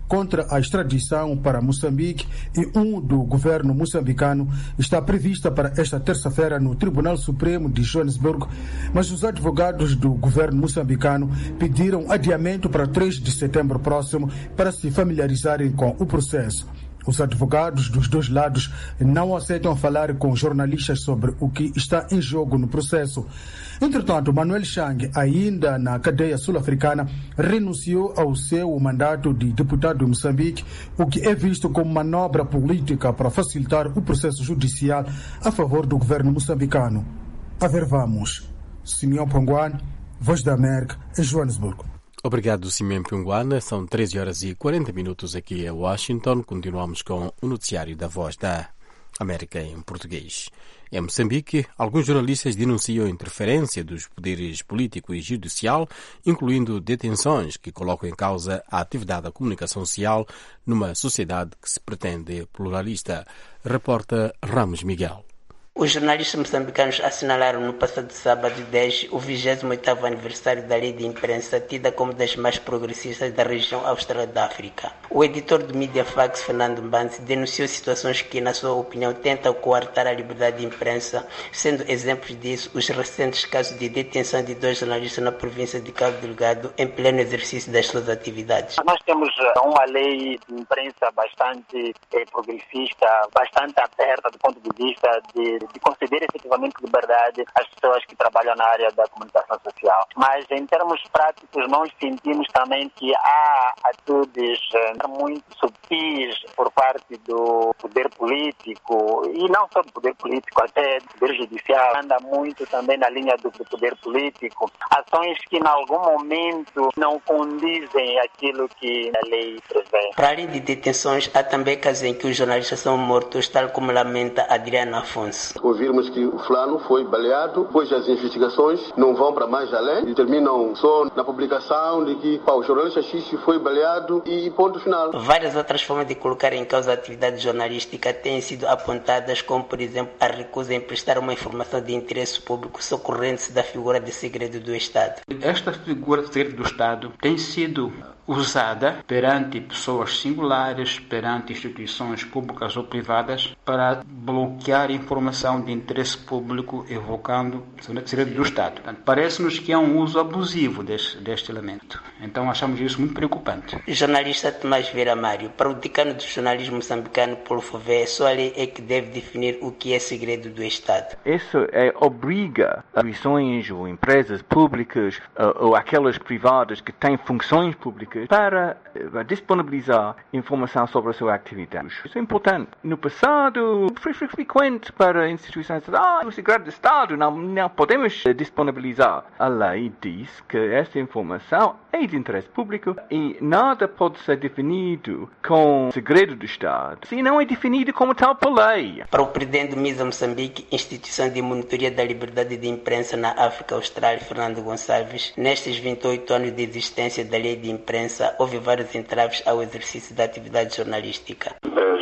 Speaker 3: contra a extradição para Moçambique e um do governo moçambicano está prevista para esta terça-feira no Tribunal Supremo de Joanesburgo, mas os advogados do governo moçambicano pediram adiamento para 3 de setembro próximo para se familiarizarem com o processo. Os advogados dos dois lados não aceitam falar com jornalistas sobre o que está em jogo no processo. Entretanto, Manuel Chang, ainda na cadeia sul-africana, renunciou ao seu mandato de deputado de Moçambique, o que é visto como manobra política para facilitar o processo judicial a favor do governo moçambicano. A ver, vamos. Simeão Ponguane, Voz da América, em Joanesburgo.
Speaker 1: Obrigado, Simeão Ponguane. São 13 horas e 40 minutos aqui em Washington. Continuamos com o noticiário da Voz da América em português. Em Moçambique, alguns jornalistas denunciam a interferência dos poderes político e judicial, incluindo detenções que colocam em causa a atividade da comunicação social numa sociedade que se pretende pluralista. Reporta Ramos Miguel.
Speaker 19: Os jornalistas moçambicanos assinalaram no passado sábado 10 o 28º aniversário da lei de imprensa, tida como das mais progressistas da região austral da África. O editor do Mediafax, Fernando Mbantsi, denunciou situações que, na sua opinião, tentam coartar a liberdade de imprensa, sendo exemplos disso os recentes casos de detenção de 2 jornalistas na província de Cabo Delgado em pleno exercício das suas atividades.
Speaker 20: Nós temos uma lei de imprensa bastante progressista, bastante aberta do ponto de vista de conceder efetivamente liberdade às pessoas que trabalham na área da comunicação social. Mas em termos práticos nós sentimos também que há atitudes muito subtis por parte do poder político, e não só do poder político, até do poder judicial, anda muito também na linha do poder político, ações que em algum momento não condizem aquilo que a lei prevê.
Speaker 19: Para além de detenções, há também casos em que os jornalistas são mortos, tal como lamenta Adriano Afonso.
Speaker 21: Ouvirmos que o fulano foi baleado, pois as investigações não vão para mais além e terminam só na publicação de que o jornalista X foi baleado e ponto final.
Speaker 19: Várias outras formas de colocar em causa a atividade jornalística têm sido apontadas, como por exemplo a recusa em prestar uma informação de interesse público socorrendo-se da figura de segredo do Estado.
Speaker 22: Esta figura de segredo do Estado tem sido usada perante pessoas singulares, perante instituições públicas ou privadas, para bloquear informação de interesse público evocando o segredo do Estado. Parece-nos que é um uso abusivo deste elemento. Então achamos isso muito preocupante.
Speaker 19: Jornalista Tomás Vieira Mário, para o decano do jornalismo moçambicano, Paulo Fové, só a lei é que deve definir o que é segredo do Estado.
Speaker 23: Isso obriga instituições ou empresas públicas ou aquelas privadas que têm funções públicas para disponibilizar informação sobre a sua atividade. Isso é importante. No passado, foi frequente para instituições o segredo do Estado não podemos disponibilizar. A lei diz que essa informação é de interesse público e nada pode ser definido com segredo do Estado se não é definido como tal por lei.
Speaker 19: Para o presidente do MISA Moçambique, Instituição de Monitoria da Liberdade de Imprensa na África Austral, Fernando Gonçalves, nestes 28 anos de existência da lei de imprensa, houve vários entraves ao exercício da atividade jornalística.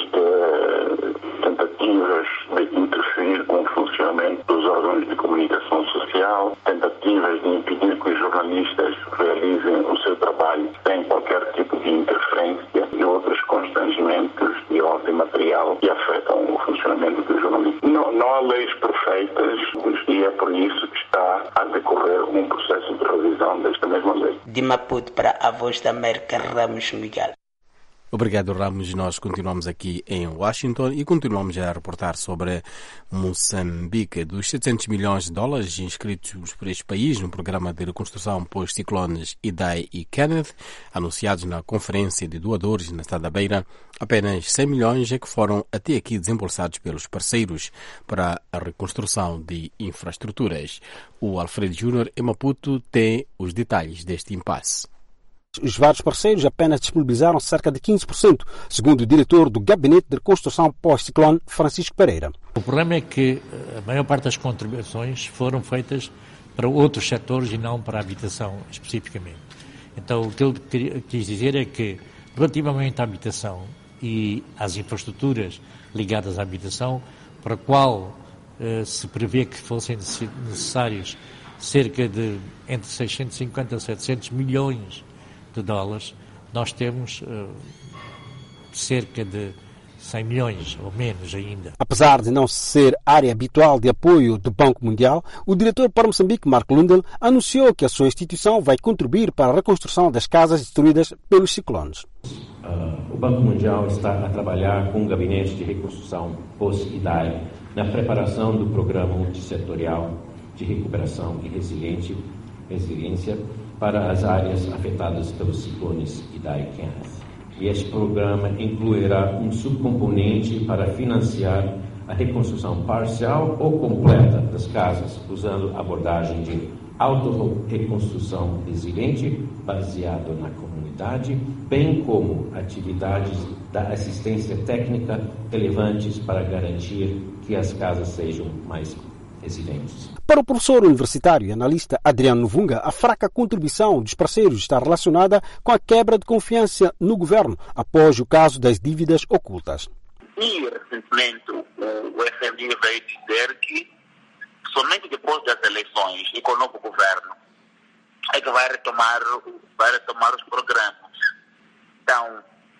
Speaker 7: Desde tentativas de interferir com o funcionamento dos órgãos de comunicação social, tentativas de impedir que os jornalistas realizem o seu trabalho sem qualquer tipo de interferência e outros constrangimentos de ordem material que afetam o funcionamento do jornalismo. Não há leis perfeitas e é por isso que está a decorrer um processo de revisão desta mesma lei.
Speaker 19: De Maputo para a Voz da América, Ramos Miguel.
Speaker 1: Obrigado, Ramos. Nós continuamos aqui em Washington e continuamos a reportar sobre Moçambique. Dos 700 milhões de dólares inscritos por este país no programa de reconstrução pós-ciclones Idai e Kenneth, anunciados na conferência de doadores na Estado da Beira, apenas 100 milhões é que foram até aqui desembolsados pelos parceiros para a reconstrução de infraestruturas. O Alfredo Júnior, em Maputo, tem os detalhes deste impasse.
Speaker 5: Os vários parceiros apenas disponibilizaram cerca de 15%, segundo o diretor do Gabinete de Reconstrução Pós-Ciclone, Francisco Pereira.
Speaker 6: O problema é que a maior parte das contribuições foram feitas para outros setores e não para a habitação especificamente. Então, o que ele quis dizer é que, relativamente à habitação e às infraestruturas ligadas à habitação, para a qual se prevê que fossem necessários cerca de entre 650 a 700 milhões de dólares, nós temos cerca de 100 milhões ou menos ainda.
Speaker 5: Apesar de não ser área habitual de apoio do Banco Mundial, o diretor para Moçambique, Marco Lundel, anunciou que a sua instituição vai contribuir para a reconstrução das casas destruídas pelos ciclones.
Speaker 8: O Banco Mundial está a trabalhar com um gabinete de reconstrução pós-IDAI na preparação do programa multissetorial de recuperação e resiliência para as áreas afetadas pelos ciclones Idai e Kenneth. E este programa incluirá um subcomponente para financiar a reconstrução parcial ou completa das casas, usando a abordagem de autorreconstrução resiliente baseado na comunidade, bem como atividades da assistência técnica relevantes para garantir que as casas sejam mais resilientes.
Speaker 5: Para o professor universitário e analista Adriano Novunga, a fraca contribuição dos parceiros está relacionada com a quebra de confiança no governo após o caso das dívidas ocultas.
Speaker 7: E, recentemente, o FMI veio dizer que somente depois das eleições e com o novo governo é que vai retomar os programas. Então,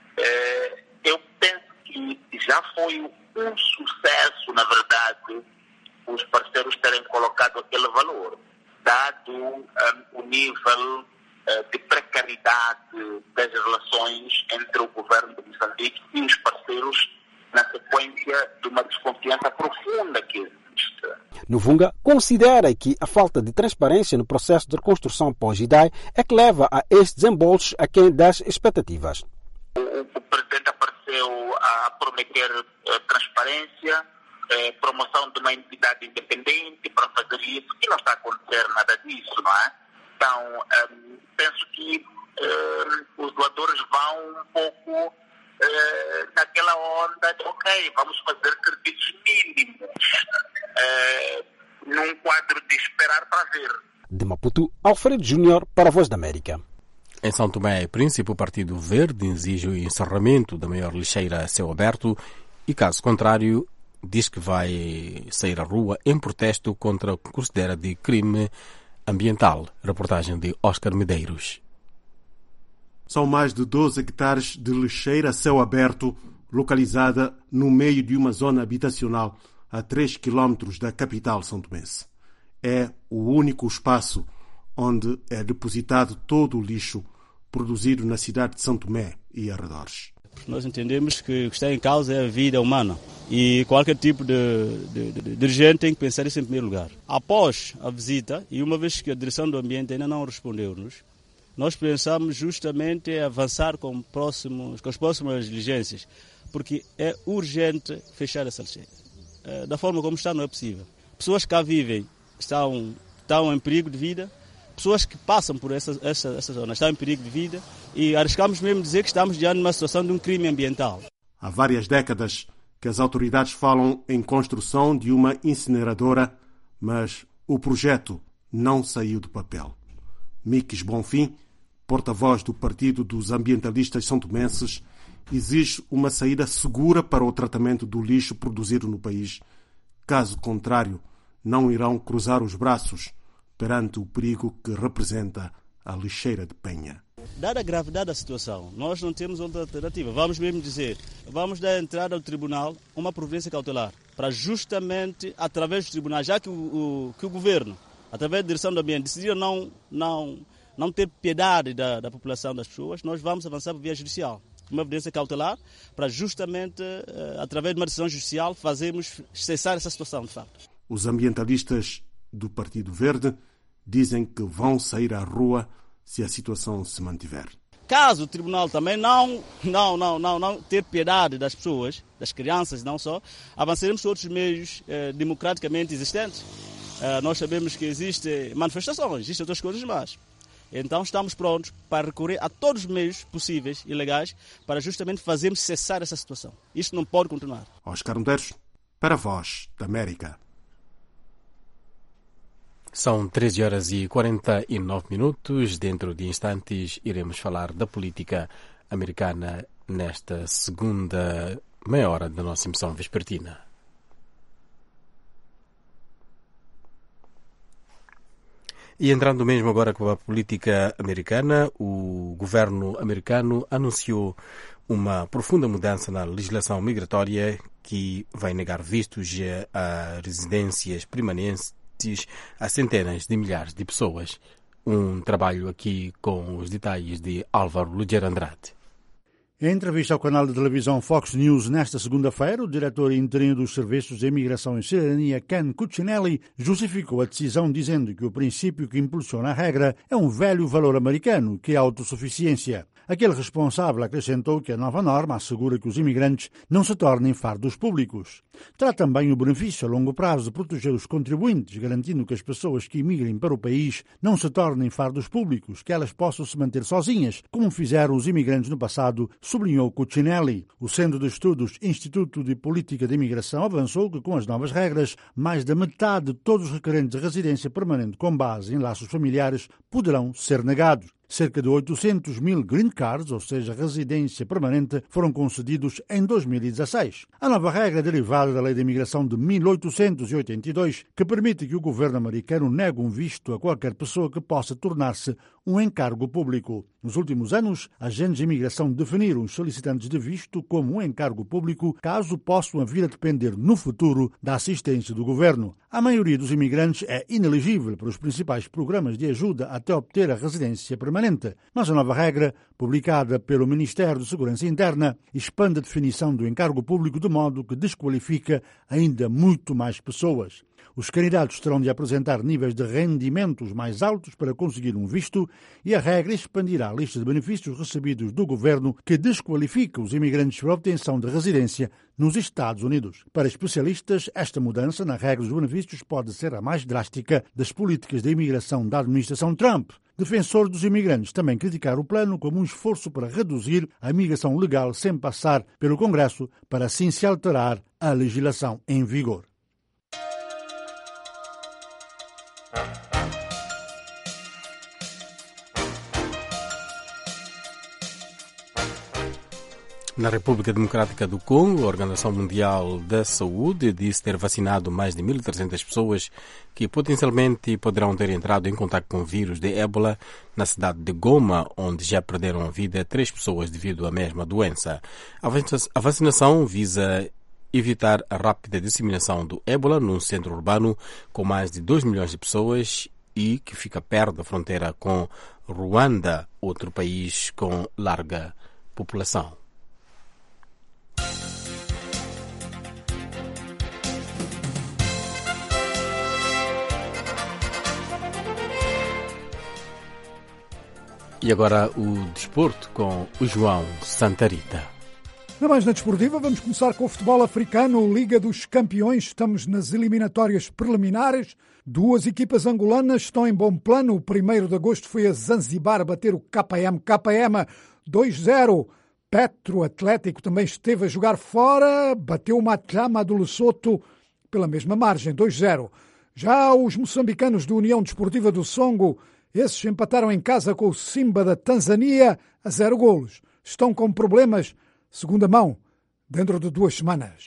Speaker 7: eu penso que já foi um sucesso, na verdade, os parceiros terem colocado aquele valor, dado o nível de precariedade das relações entre o governo de Moçambique e os parceiros na sequência de uma desconfiança profunda que existe.
Speaker 5: Novunga considera que a falta de transparência no processo de reconstrução pós-IDAI é que leva a estes desembolsos aquém das expectativas.
Speaker 7: O presidente apareceu a prometer transparência, promoção de uma entidade independente para fazer isso, e não está a acontecer nada disso, não é? Então, penso que os doadores vão um pouco naquela onda de, vamos fazer créditos mínimos, num quadro de esperar para ver.
Speaker 5: De Maputo, Alfredo Júnior para a Voz da América.
Speaker 1: Em São Tomé e Príncipe, o Partido Verde exige o encerramento da maior lixeira a céu aberto e, caso contrário, diz que vai sair à rua em protesto contra o que considera de crime ambiental. Reportagem de Oscar Medeiros.
Speaker 9: São mais de 12 hectares de lixeira a céu aberto, localizada no meio de uma zona habitacional a 3 quilómetros da capital são-tomense. É o único espaço onde é depositado todo o lixo produzido na cidade de São Tomé e arredores.
Speaker 10: Nós entendemos que o que está em causa é a vida humana e qualquer tipo de dirigente tem que pensar isso em primeiro lugar. Após a visita, e uma vez que a direção do ambiente ainda não respondeu-nos, nós pensamos justamente em avançar com as próximas diligências, porque é urgente fechar essa lixeira. Da forma como está, não é possível. Pessoas que cá vivem estão em perigo de vida, pessoas que passam por essa zona estão em perigo de vida e arriscamos mesmo dizer que estamos diante de uma situação de um crime ambiental.
Speaker 9: Há várias décadas que as autoridades falam em construção de uma incineradora, mas o projeto não saiu do papel. Miquis Bonfim, porta-voz do Partido dos Ambientalistas São-Tomenses, exige uma saída segura para o tratamento do lixo produzido no país. Caso contrário, não irão cruzar os braços perante o perigo que representa a lixeira de Penha.
Speaker 10: Dada a gravidade da situação, nós não temos outra alternativa. Vamos mesmo dizer, vamos dar entrada ao tribunal uma providência cautelar, para justamente, através do tribunal, já que o governo, através da direção do ambiente, decidiram não ter piedade da população, das pessoas, nós vamos avançar por via judicial. Uma evidência cautelar para justamente, através de uma decisão judicial, fazermos cessar essa situação, de facto.
Speaker 9: Os ambientalistas do Partido Verde dizem que vão sair à rua se a situação se mantiver.
Speaker 10: Caso o tribunal também não ter piedade das pessoas, das crianças não só, avançaremos por outros meios democraticamente existentes. Nós sabemos que existem manifestações, existem outras coisas mais. Então estamos prontos para recorrer a todos os meios possíveis e legais para justamente fazermos cessar essa situação. Isto não pode continuar.
Speaker 9: Oscar Medeiros, para a Voz da América.
Speaker 1: São 13h49. Dentro de instantes iremos falar da política americana nesta segunda meia hora da nossa emissão vespertina. E entrando mesmo agora com a política americana, o governo americano anunciou uma profunda mudança na legislação migratória que vai negar vistos a residências permanentes a centenas de milhares de pessoas. Um trabalho aqui com os detalhes de Álvaro Ligeiro Andrade.
Speaker 11: Em entrevista ao canal de televisão Fox News nesta segunda-feira, o diretor interino dos Serviços de Imigração e Cidadania, Ken Cuccinelli, justificou a decisão dizendo que o princípio que impulsiona a regra é um velho valor americano, que é a autossuficiência. Aquele responsável acrescentou que a nova norma assegura que os imigrantes não se tornem fardos públicos. Terá também o benefício a longo prazo de proteger os contribuintes, garantindo que as pessoas que imigrem para o país não se tornem fardos públicos, que elas possam se manter sozinhas, como fizeram os imigrantes no passado, sublinhou Cuccinelli. O Centro de Estudos Instituto de Política de Imigração avançou que com as novas regras, mais da metade de todos os requerentes de residência permanente com base em laços familiares poderão ser negados. Cerca de 800 mil green cards, ou seja, residência permanente, foram concedidos em 2016. A nova regra é derivada da Lei de Imigração de 1882, que permite que o governo americano negue um visto a qualquer pessoa que possa tornar-se um encargo público. Nos últimos anos, agentes de imigração definiram os solicitantes de visto como um encargo público, caso possam vir a depender no futuro da assistência do governo. A maioria dos imigrantes é inelegível para os principais programas de ajuda até obter a residência permanente, mas a nova regra, publicada pelo Ministério de Segurança Interna, expande a definição do encargo público de modo que desqualifica ainda muito mais pessoas. Os candidatos terão de apresentar níveis de rendimentos mais altos para conseguir um visto e a regra expandirá a lista de benefícios recebidos do governo que desqualifica os imigrantes para a obtenção de residência nos Estados Unidos. Para especialistas, esta mudança na regra dos benefícios pode ser a mais drástica das políticas de imigração da administração Trump. Defensores dos imigrantes também criticaram o plano como um esforço para reduzir a imigração legal sem passar pelo Congresso, para assim se alterar a legislação em vigor.
Speaker 1: Na República Democrática do Congo, a Organização Mundial da Saúde disse ter vacinado mais de 1.300 pessoas que potencialmente poderão ter entrado em contato com o vírus de ébola na cidade de Goma, onde já perderam a vida 3 pessoas devido à mesma doença. A vacinação visa evitar a rápida disseminação do ébola num centro urbano com mais de 2 milhões de pessoas e que fica perto da fronteira com Ruanda, outro país com larga população. E agora o desporto com o João Santarita.
Speaker 2: Na mais na desportiva, vamos começar com o futebol africano, Liga dos Campeões. Estamos nas eliminatórias preliminares. 2 equipas angolanas estão em bom plano. O 1º de agosto foi a Zanzibar bater o KM 2-0. Petro Atlético também esteve a jogar fora, bateu o Matlama do Lesotho pela mesma margem, 2-0. Já os moçambicanos da União Desportiva do Songo, esses empataram em casa com o Simba da Tanzânia a 0 golos. Estão com problemas, segunda mão, dentro de 2 semanas.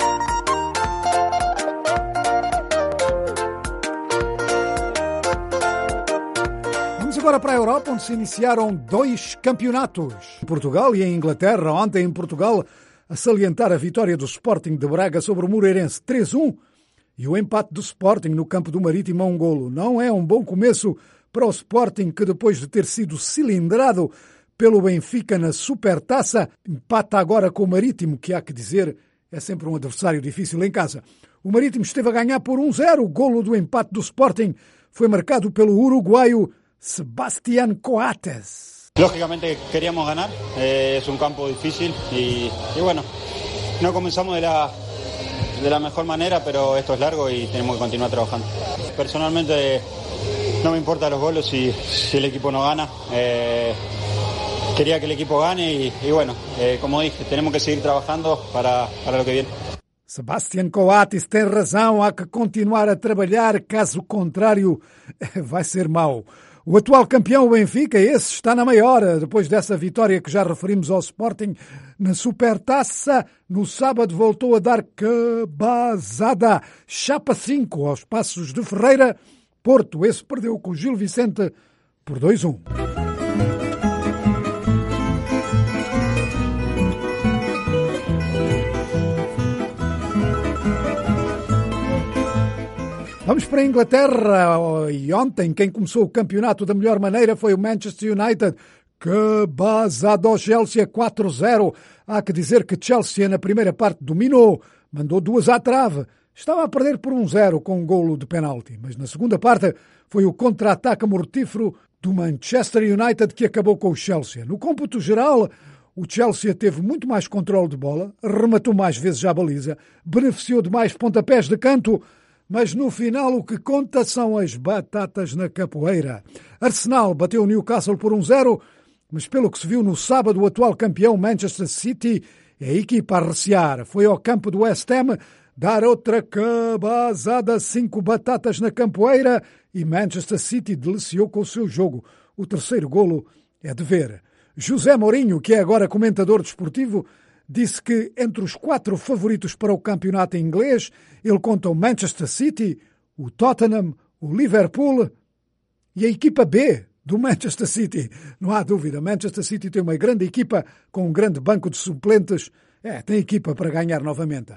Speaker 2: Vamos agora para a Europa, onde se iniciaram 2 campeonatos. Em Portugal e em Inglaterra. Ontem em Portugal, a salientar a vitória do Sporting de Braga sobre o Moreirense 3-1 e o empate do Sporting no campo do Marítimo a 1 golo. Não é um bom começo para o Sporting, que depois de ter sido cilindrado pelo Benfica na Supertaça, empata agora com o Marítimo, que há que dizer, é sempre um adversário difícil em casa. O Marítimo esteve a ganhar por 1-0. O golo do empate do Sporting foi marcado pelo uruguaio Sebastián Coates.
Speaker 18: Lógicamente queríamos ganar, es un campo difícil y bueno, no comenzamos de la mejor manera, pero esto es largo y tenemos que continuar trabajando. Personalmente no me importan los goles si el equipo no gana. Quería que el equipo gane y bueno, como dije, tenemos que seguir trabajando para lo que viene.
Speaker 2: Sebastián Coates tem razão, há que continuar a trabalhar, caso contrário vai ser mau. O atual campeão, o Benfica, esse está na maior, depois dessa vitória que já referimos ao Sporting na Supertaça. No sábado voltou a dar cabazada, chapa 5 aos Passos de Ferreira Porto, esse perdeu com o Gil Vicente por 2-1. Vamos para a Inglaterra e ontem quem começou o campeonato da melhor maneira foi o Manchester United, que basado ao Chelsea 4-0. Há que dizer que Chelsea na primeira parte dominou, mandou 2 à trave. Estava a perder por 1-0 com um golo de penalti, mas na segunda parte foi o contra-ataque mortífero do Manchester United que acabou com o Chelsea. No cômputo geral, o Chelsea teve muito mais controle de bola, rematou mais vezes à baliza, beneficiou de mais pontapés de canto, mas no final o que conta são as batatas na capoeira. Arsenal bateu o Newcastle por 1-0, mas pelo que se viu no sábado o atual campeão Manchester City é a equipa a recear. Foi ao campo do West Ham dar outra cabazada, 5 batatas na capoeira e Manchester City deliciou com o seu jogo. O terceiro golo é de ver. José Mourinho, que é agora comentador desportivo, disse que entre os 4 favoritos para o campeonato inglês, ele conta o Manchester City, o Tottenham, o Liverpool e a equipa B do Manchester City. Não há dúvida, Manchester City tem uma grande equipa com um grande banco de suplentes. Tem equipa para ganhar novamente.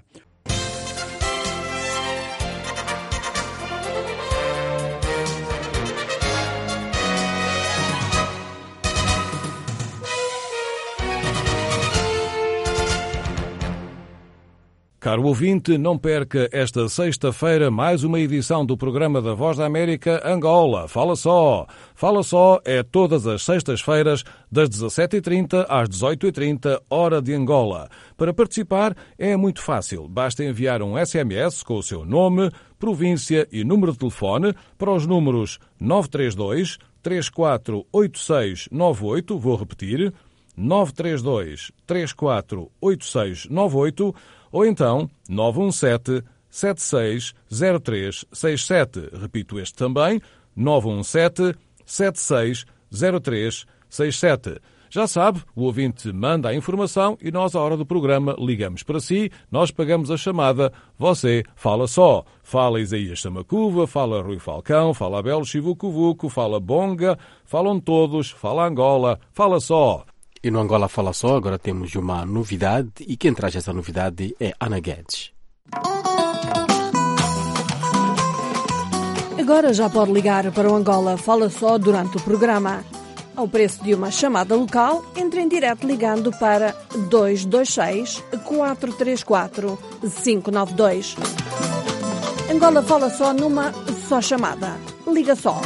Speaker 12: Caro ouvinte, não perca esta sexta-feira mais uma edição do programa da Voz da América Angola. Fala só! Fala só é todas as sextas-feiras das 17h30 às 18h30, hora de Angola. Para participar é muito fácil. Basta enviar um SMS com o seu nome, província e número de telefone para os números 932 348698, vou repetir, 932 348698, ou então 917-760367. Repito este também, 917-760367. Já sabe, o ouvinte manda a informação e nós, à hora do programa, ligamos para si, nós pagamos a chamada, você fala só. Fala Isaías Samacuva, fala Rui Falcão, fala Abel Chivucuvuco, fala Bonga, falam todos, fala Angola, fala só.
Speaker 1: E no Angola Fala Só, agora temos uma novidade, e quem traz essa novidade é Ana Guedes.
Speaker 13: Agora já pode ligar para o Angola Fala Só durante o programa. Ao preço de uma chamada local, entre em direto ligando para 226-434-592. Angola Fala Só numa só chamada. Liga só.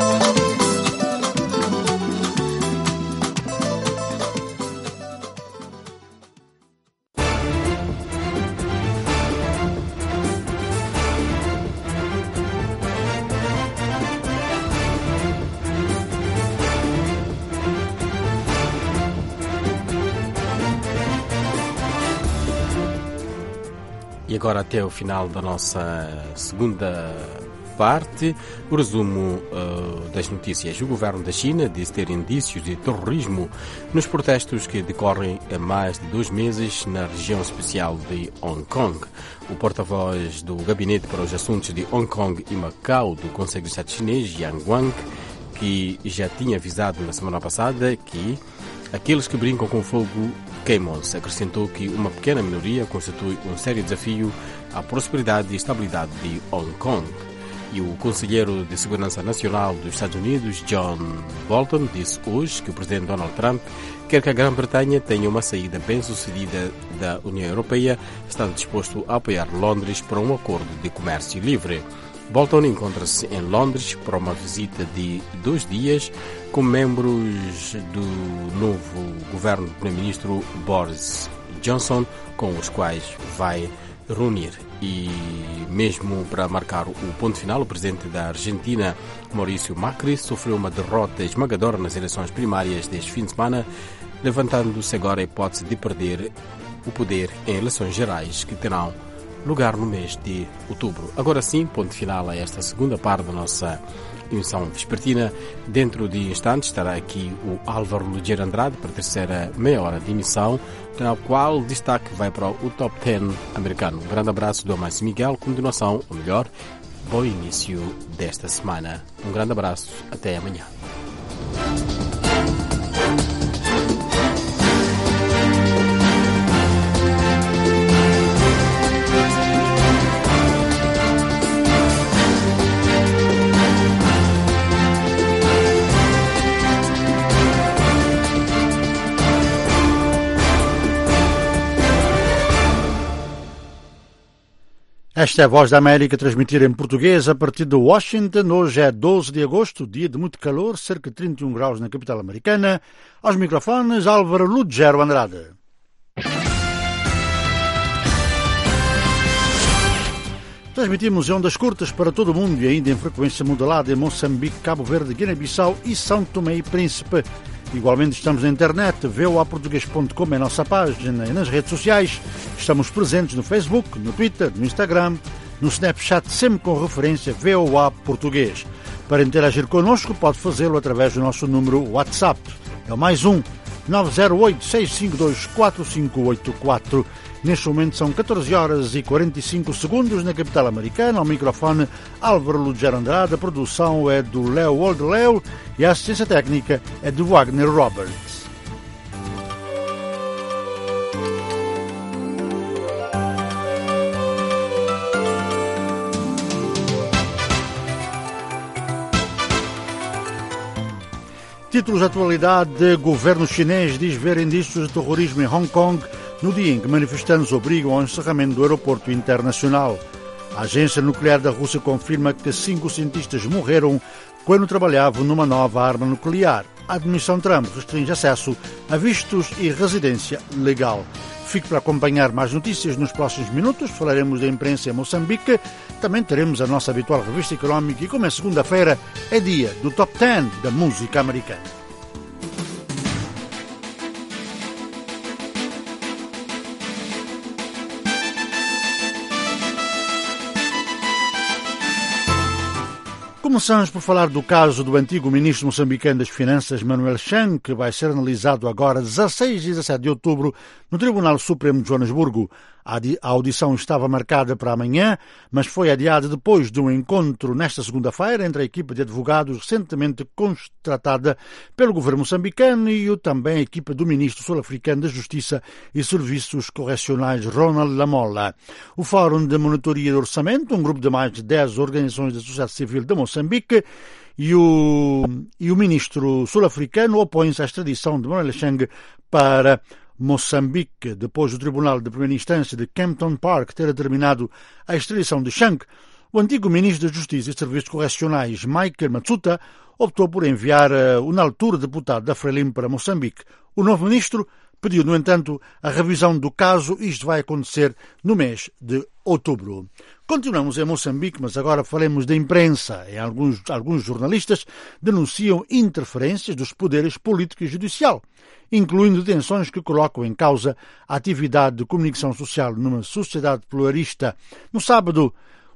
Speaker 1: E agora até o final da nossa segunda parte, o resumo das notícias. O governo da China diz ter indícios de terrorismo nos protestos que decorrem há mais de 2 meses na região especial de Hong Kong. O porta-voz do Gabinete para os Assuntos de Hong Kong e Macau do Conselho de Estado chinês, Yang Wang, que já tinha avisado na semana passada que aqueles que brincam com fogo queimam-se, acrescentou que uma pequena minoria constitui um sério desafio à prosperidade e estabilidade de Hong Kong. E o conselheiro de Segurança Nacional dos Estados Unidos, John Bolton, disse hoje que o presidente Donald Trump quer que a Grã-Bretanha tenha uma saída bem-sucedida da União Europeia, estando disposto a apoiar Londres para um acordo de comércio livre. Bolton encontra-se em Londres para uma visita de 2 dias com membros do novo governo do primeiro-ministro Boris Johnson, com os quais vai reunir. E mesmo para marcar o ponto final, o presidente da Argentina, Maurício Macri, sofreu uma derrota esmagadora nas eleições primárias deste fim de semana, levantando-se agora a hipótese de perder o poder em eleições gerais que terão lugar no mês de outubro. Agora sim, ponto final a esta segunda parte da nossa emissão vespertina. Dentro de instantes estará aqui o Álvaro Ligeiro Andrade para a terceira meia hora de emissão, na qual o destaque vai para o Top 10 americano. Um grande abraço do Amácio Miguel, continuação, ou melhor, bom início desta semana. Um grande abraço, até amanhã.
Speaker 11: Esta é a Voz da América, transmitida em português a partir de Washington. Hoje é 12 de agosto, dia de muito calor, cerca de 31 graus na capital americana. Aos microfones, Álvaro Lugero Andrade. Transmitimos em ondas curtas para todo o mundo e ainda em frequência modulada em Moçambique, Cabo Verde, Guiné-Bissau e São Tomé e Príncipe. Igualmente estamos na internet, voaportugues.com é a nossa página e nas redes sociais. Estamos presentes no Facebook, no Twitter, no Instagram, no Snapchat, sempre com referência VOA Português. Para interagir connosco pode fazê-lo através do nosso número WhatsApp. É o +1 908-652-4584. Neste momento são 14 horas e 45 segundos na capital americana. Ao microfone, Álvaro Lugero Andrade. A produção é do Léo Oldeleu e a assistência técnica é de Wagner Roberts. Títulos de atualidade: governo chinês diz ver indícios de terrorismo em Hong Kong no dia em que manifestantes obrigam ao encerramento do aeroporto internacional. A agência nuclear da Rússia confirma que 5 cientistas morreram quando trabalhavam numa nova arma nuclear. A admissão Trump restringe acesso a vistos e residência legal. Fique para acompanhar mais notícias nos próximos minutos. Falaremos da imprensa em Moçambique. Também teremos a nossa habitual revista económica e, como é segunda-feira, é dia do Top 10 da música americana. Começamos por falar do caso do antigo ministro moçambicano das Finanças, Manuel Chang, que vai ser analisado agora 16 e 17 de outubro no Tribunal Supremo de Joanesburgo. A audição estava marcada para amanhã, mas foi adiada depois de um encontro nesta segunda-feira entre a equipa de advogados recentemente contratada pelo governo moçambicano e também a equipa do ministro sul-africano da Justiça e Serviços Correcionais, Ronald Lamola. O Fórum de Monitoria do Orçamento, um grupo de mais de 10 organizações da sociedade civil de Moçambique, e o ministro sul-africano opõe-se à extradição de Manuel Chang para Moçambique, depois do Tribunal de Primeira Instância de Kempton Park ter determinado a extradição de Chang. O antigo ministro da Justiça e Serviços Correcionais, Michael Matsuta, optou por enviar o, na altura, deputado da Frelimo para Moçambique. O novo ministro pediu, no entanto, a revisão do caso e isto vai acontecer no mês de outubro. Continuamos em Moçambique, mas agora falemos da imprensa. Alguns jornalistas denunciam interferências dos poderes político e judicial, incluindo detenções que colocam em causa a atividade de comunicação social numa sociedade pluralista. No sábado,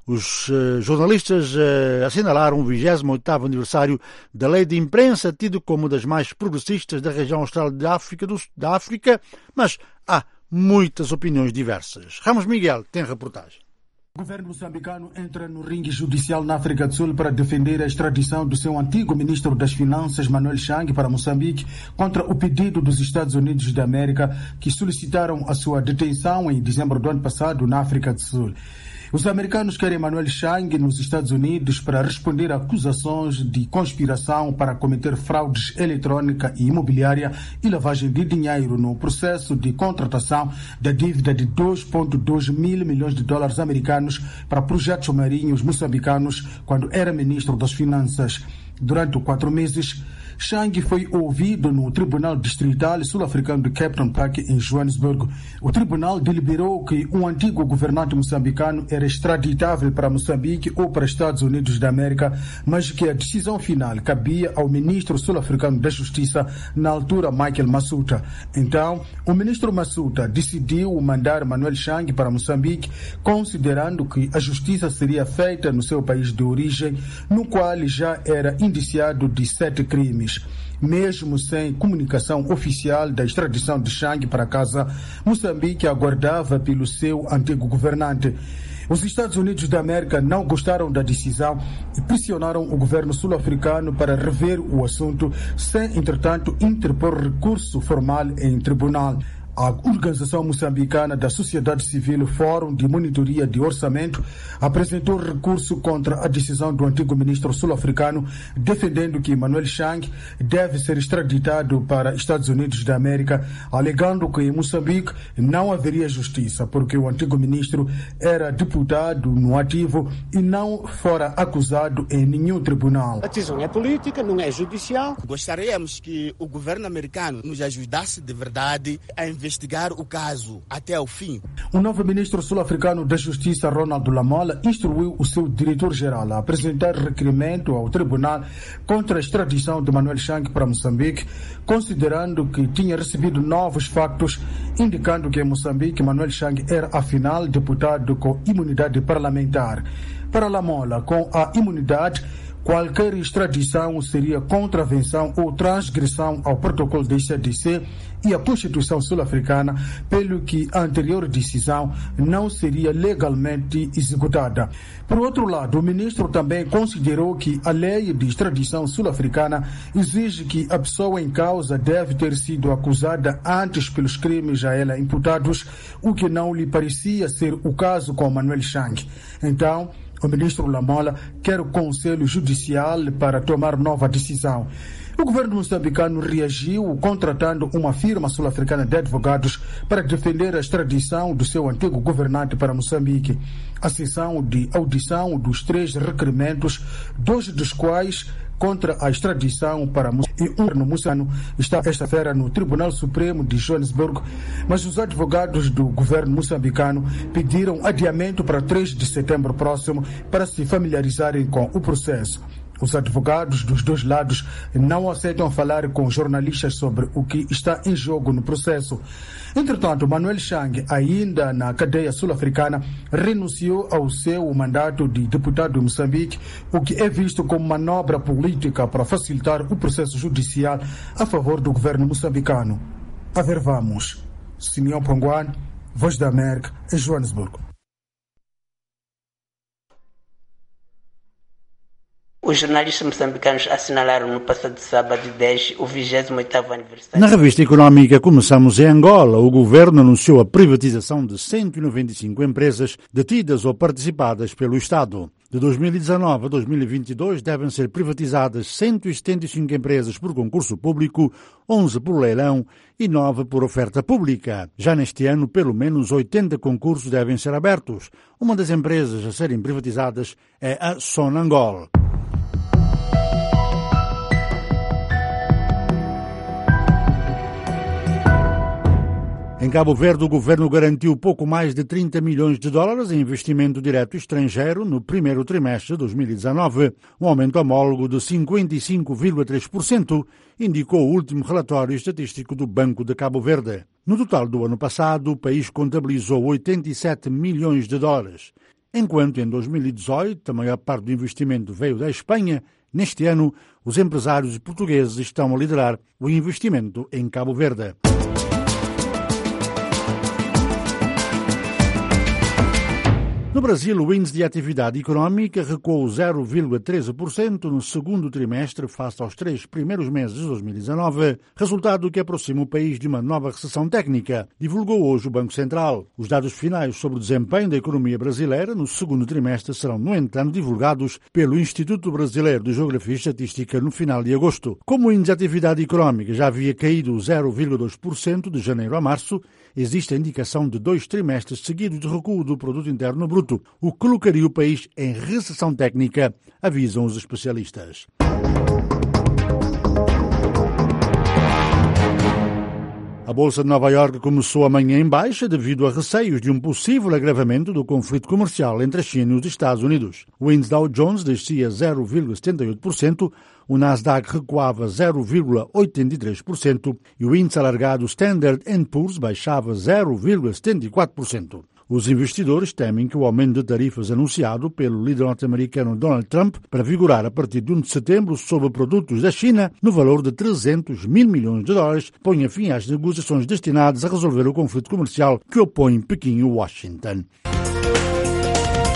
Speaker 11: os jornalistas assinalaram o 28º aniversário da Lei de Imprensa, tido como das mais progressistas da região austral da África, mas há muitas opiniões diversas. Ramos Miguel tem reportagem.
Speaker 3: O governo moçambicano entra no ringue judicial na África do Sul para defender a extradição do seu antigo ministro das Finanças, Manuel Chang, para Moçambique, contra o pedido dos Estados Unidos da América, que solicitaram a sua detenção em dezembro do ano passado na África do Sul. Os americanos querem Manuel Chang nos Estados Unidos para responder a acusações de conspiração para cometer fraudes eletrônica e imobiliária e lavagem de dinheiro no processo de contratação da dívida de 2,2 mil milhões de dólares americanos para projetos marinhos moçambicanos quando era ministro das Finanças. Durante 4 meses, Chang foi ouvido no Tribunal Distrital Sul-Africano de Kempton Park, em Joanesburgo. O tribunal deliberou que um antigo governante moçambicano era extraditável para Moçambique ou para Estados Unidos da América, mas que a decisão final cabia ao ministro sul-africano da Justiça, na altura Michael Matsuta. Então, o ministro Matsuta decidiu mandar Manuel Chang para Moçambique, considerando que a justiça seria feita no seu país de origem, no qual já era indiciado de 7 crimes. Mesmo sem comunicação oficial da extradição de Chang para casa, Moçambique aguardava pelo seu antigo governante. Os Estados Unidos da América não gostaram da decisão e pressionaram o governo sul-africano para rever o assunto, sem, entretanto, interpor recurso formal em tribunal. A organização moçambicana da sociedade civil Fórum de Monitoria de Orçamento apresentou recurso contra a decisão do antigo ministro sul-africano, defendendo que Manuel Chang deve ser extraditado para Estados Unidos da América, alegando que em Moçambique não haveria justiça, porque o antigo ministro era deputado no ativo e não fora acusado em nenhum tribunal.
Speaker 4: A decisão é política, não é judicial. Gostaríamos que o governo americano nos ajudasse de verdade a investigar o caso até o fim.
Speaker 3: O novo ministro sul-africano da Justiça, Ronald Lamola, instruiu o seu diretor-geral a apresentar requerimento ao tribunal contra a extradição de Manuel Chang para Moçambique, considerando que tinha recebido novos factos indicando que em Moçambique Manuel Chang era afinal deputado com imunidade parlamentar. Para Lamola, com a imunidade, qualquer extradição seria contravenção ou transgressão ao protocolo da CDC e à Constituição sul-africana, pelo que a anterior decisão não seria legalmente executada. Por outro lado, o ministro também considerou que a lei de extradição sul-africana exige que a pessoa em causa deve ter sido acusada antes pelos crimes a ela imputados, o que não lhe parecia ser o caso com Manuel Chang. Então, o ministro Lamola quer o Conselho Judicial para tomar nova decisão. O governo moçambicano reagiu contratando uma firma sul-africana de advogados para defender a extradição do seu antigo governante para Moçambique. A sessão de audição dos 3 requerimentos, 2 dos quais contra a extradição para Moçambique e um no Moçambique, está esta feira no Tribunal Supremo de Joanesburgo, mas os advogados do governo moçambicano pediram adiamento para 3 de setembro próximo para se familiarizarem com o processo. Os advogados dos dois lados não aceitam falar com jornalistas sobre o que está em jogo no processo. Entretanto, Manuel Chang, ainda na cadeia sul-africana, renunciou ao seu mandato de deputado de Moçambique, o que é visto como manobra política para facilitar o processo judicial a favor do governo moçambicano. A ver, vamos. Simeão Ponguan, Voz da América, em Joanesburgo.
Speaker 19: Os jornalistas moçambicanos assinalaram no passado sábado 10 o 28º aniversário.
Speaker 11: Na revista económica Começamos em Angola, o governo anunciou a privatização de 195 empresas detidas ou participadas pelo Estado. De 2019 a 2022 devem ser privatizadas 175 empresas por concurso público, 11 por leilão e 9 por oferta pública. Já neste ano, pelo menos 80 concursos devem ser abertos. Uma das empresas a serem privatizadas é a Sonangol. Em Cabo Verde, o governo garantiu pouco mais de 30 milhões de dólares em investimento direto estrangeiro no primeiro trimestre de 2019, um aumento homólogo de 55,3%, indicou o último relatório estatístico do Banco de Cabo Verde. No total do ano passado, o país contabilizou 87 milhões de dólares. Enquanto em 2018 a maior parte do investimento veio da Espanha, neste ano os empresários portugueses estão a liderar o investimento em Cabo Verde. No Brasil, o índice de atividade económica recuou 0,13% no segundo trimestre face aos 3 primeiros meses de 2019, resultado que aproxima o país de uma nova recessão técnica, divulgou hoje o Banco Central. Os dados finais sobre o desempenho da economia brasileira no segundo trimestre serão, no entanto, divulgados pelo Instituto Brasileiro de Geografia e Estatística no final de agosto. Como o índice de atividade económica já havia caído 0,2% de janeiro a março, existe a indicação de 2 trimestres seguidos de recuo do Produto Interno Bruto, o que colocaria o país em recessão técnica, avisam os especialistas. A Bolsa de Nova Iorque começou amanhã em baixa devido a receios de um possível agravamento do conflito comercial entre a China e os Estados Unidos. O índice Dow Jones descia 0,78%, o Nasdaq recuava 0,83% e o índice alargado Standard & Poor's baixava 0,74%. Os investidores temem que o aumento de tarifas anunciado pelo líder norte-americano Donald Trump para vigorar a partir de 1 de setembro sobre produtos da China, no valor de 300 mil milhões de dólares, ponha fim às negociações destinadas a resolver o conflito comercial que opõe Pequim e Washington.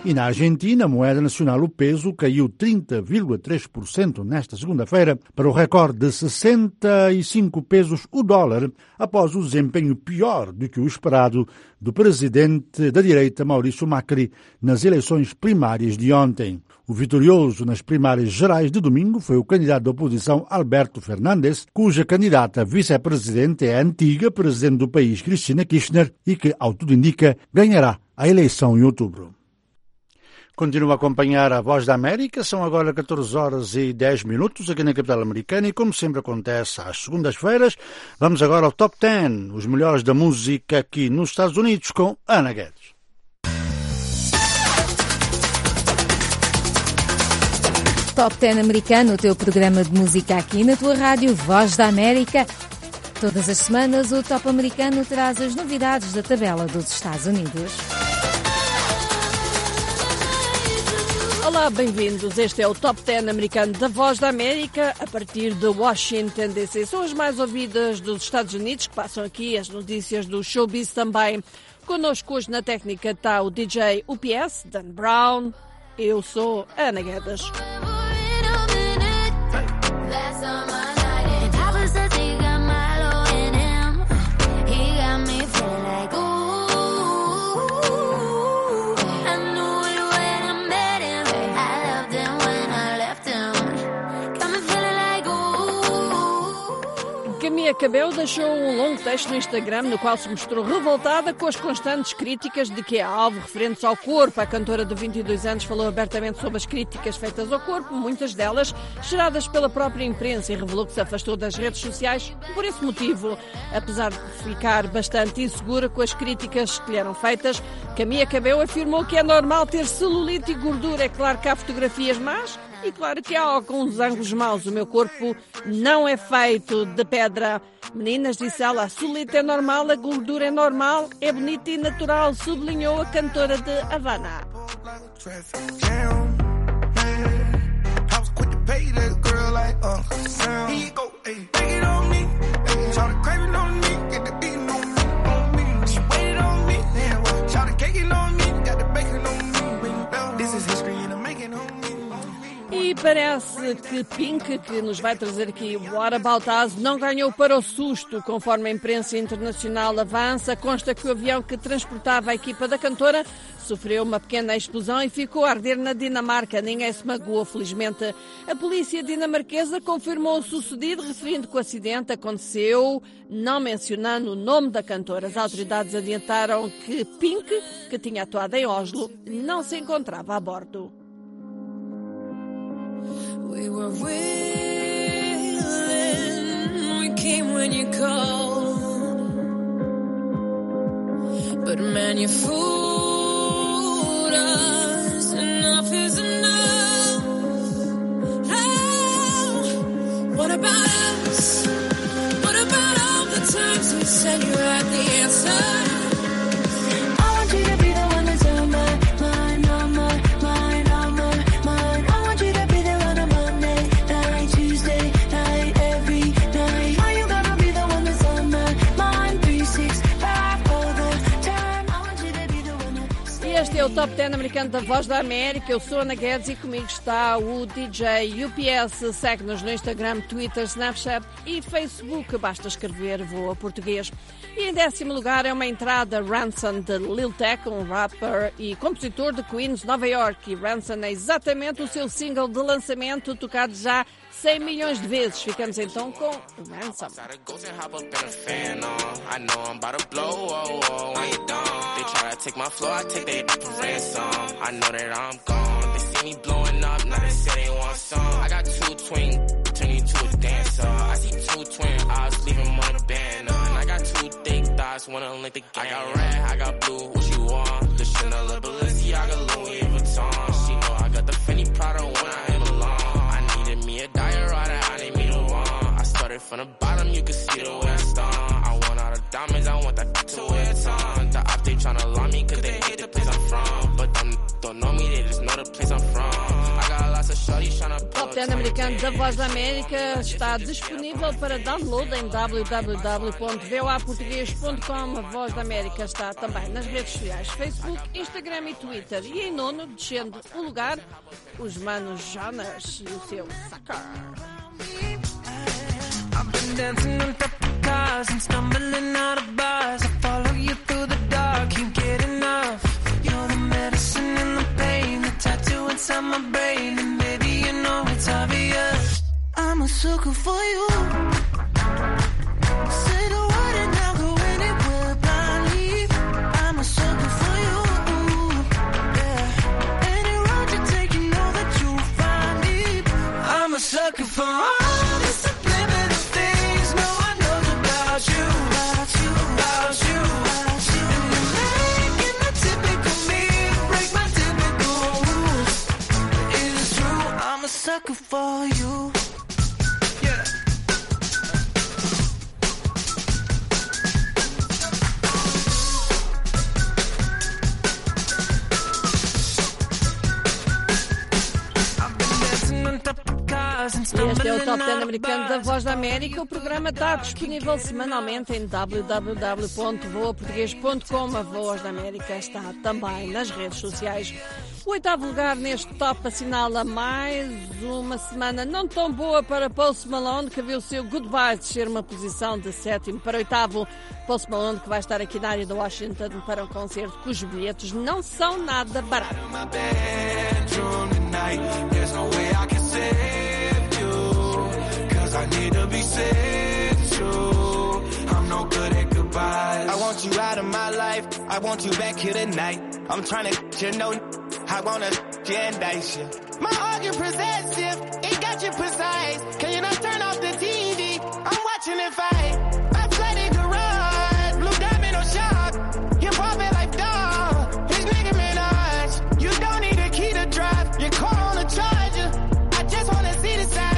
Speaker 11: E na Argentina, a moeda nacional, o peso, caiu 30,3% nesta segunda-feira para o recorde de 65 pesos o dólar, após o desempenho pior do que o esperado do presidente da direita, Maurício Macri, nas eleições primárias de ontem. O vitorioso nas primárias gerais de domingo foi o candidato da oposição Alberto Fernandes, cuja candidata a vice-presidente é a antiga presidente do país, Cristina Kirchner, e que, ao tudo indica, ganhará a eleição em outubro. Continua a acompanhar a Voz da América, são agora 14h10 aqui na capital americana e, como sempre acontece às segundas-feiras, vamos agora ao Top 10, os melhores da música aqui nos Estados Unidos, com Ana Guedes.
Speaker 14: Top 10 americano, o teu programa de música aqui na tua rádio Voz da América. Todas as semanas o Top americano traz as novidades da tabela dos Estados Unidos.
Speaker 13: Olá, bem-vindos. Este é o Top 10 americano da Voz da América, a partir de Washington, D.C. São as mais ouvidas dos Estados Unidos, que passam aqui as notícias do showbiz também. Connosco hoje na técnica está o DJ UPS, Dan Brown. Eu sou Ana Guedes. Camila Cabello deixou um longo texto no Instagram no qual se mostrou revoltada com as constantes críticas de que é alvo referentes ao corpo. A cantora de 22 anos falou abertamente sobre as críticas feitas ao corpo, muitas delas geradas pela própria imprensa, e revelou que se afastou das redes sociais por esse motivo. Apesar de ficar bastante insegura com as críticas que lhe eram feitas, Camila Cabello afirmou que é normal ter celulite e gordura. É claro que há fotografias más, e claro que há alguns ângulos maus. O meu corpo não é feito de pedra. Meninas, disse ela, a celulite é normal, a gordura é normal, é bonita e natural, sublinhou a cantora de Havana. E parece que Pink, que nos vai trazer aqui What About Us, não ganhou para o susto. Conforme a imprensa internacional avança, consta que o avião que transportava a equipa da cantora sofreu uma pequena explosão e ficou a arder na Dinamarca. Ninguém se magoou, felizmente. A polícia dinamarquesa confirmou o sucedido, referindo que o acidente aconteceu, não mencionando o nome da cantora. As autoridades adiantaram que Pink, que tinha atuado em Oslo, não se encontrava a bordo.
Speaker 24: We were willing, we came when you called, but man, you fooled us. Enough is enough. Oh, what about us? What about all the times we said you had the answer? I want you to be the one that's on my mind, on my mind, on my mind. I want you to be the one on Monday night, Tuesday night, every night. Why you gotta be the one that's on my mind, 365 all the time. I want you to be the one that...
Speaker 13: Este é o Top 10 americano da Voz da América. Eu sou Ana Guedes e comigo está o DJ UPS. Segue-nos no Instagram, Twitter, Snapchat e Facebook. Basta escrever Voa Português. E em 10º lugar é uma entrada Ransom de Lil Tecca, um rapper e compositor de Queens, Nova York. E Ransom é exatamente o seu single de lançamento, tocado já 100 milhões de vezes. Ficamos então com Ransom.
Speaker 15: Take my floor, I take that for ransom. I know that I'm gone. They see me blowing up, now they say they want some. I got two twin, turn you to a dancer. I see two twin eyes, leave them on a banner. And I got two thick thighs, wanna link the game. I got red, I got blue, what you want? The Chanel, the Balenciaga, Louis Vuitton. She know I got the Fendi Prada when I am alone. I needed me a diet rider, I need me the one. I started from the bottom, you can see the way I start. I want all the diamonds, I want that to wear a ton. The op, they tryna lie me cause they hate the place I'm from. But them don't know me, they just know the place I'm from. I got lots of shorties tryna pull
Speaker 13: Top 10 americano da Voz da América está disponível para download em www.voaportugues.com. A Voz da América está também nas redes sociais Facebook, Instagram e Twitter. E em nono, descendo o lugar, os manos Jonas e o seu Sucker.
Speaker 24: I've been dancing on top of cars and stumbling out of bars. I follow you through the dark, can't get enough. You're the medicine and the pain, the tattoo inside my brain. And baby, you know it's obvious, I'm a sucker for you. Say the word and I'll go anywhere blindly. I'm a sucker for you. Yeah. Any road you take, you know that you'll find me. I'm a sucker for all the subliminal things no one knows about you. About you, about you, about you. And you're making the typical me break my typical rules. It's true, I'm a sucker for you. Yeah.
Speaker 13: Este é o Top 10 americano da Voz da América. O programa está disponível semanalmente em www.voaportugues.com. A Voz da América está também nas redes sociais. O oitavo lugar neste top assinala mais uma semana não tão boa para Post Malone, que viu o seu Goodbye descer uma posição de 7º para 8º. Post Malone, que vai estar aqui na área de Washington para um concerto cujos bilhetes não são nada baratos.
Speaker 24: I need to be said to. I'm no good at goodbyes. I want you out of my life. I want you back here tonight. I'm trying to get you know. I wanna indice you. My heart get possessive. It got you precise. Can you not turn off the TV? I'm watching it fight. I flooded garage. Blue diamond or shop. You're popping like dog. His nigga Minaj. You don't need a key to drive. Your car on a charger. I just wanna see the side.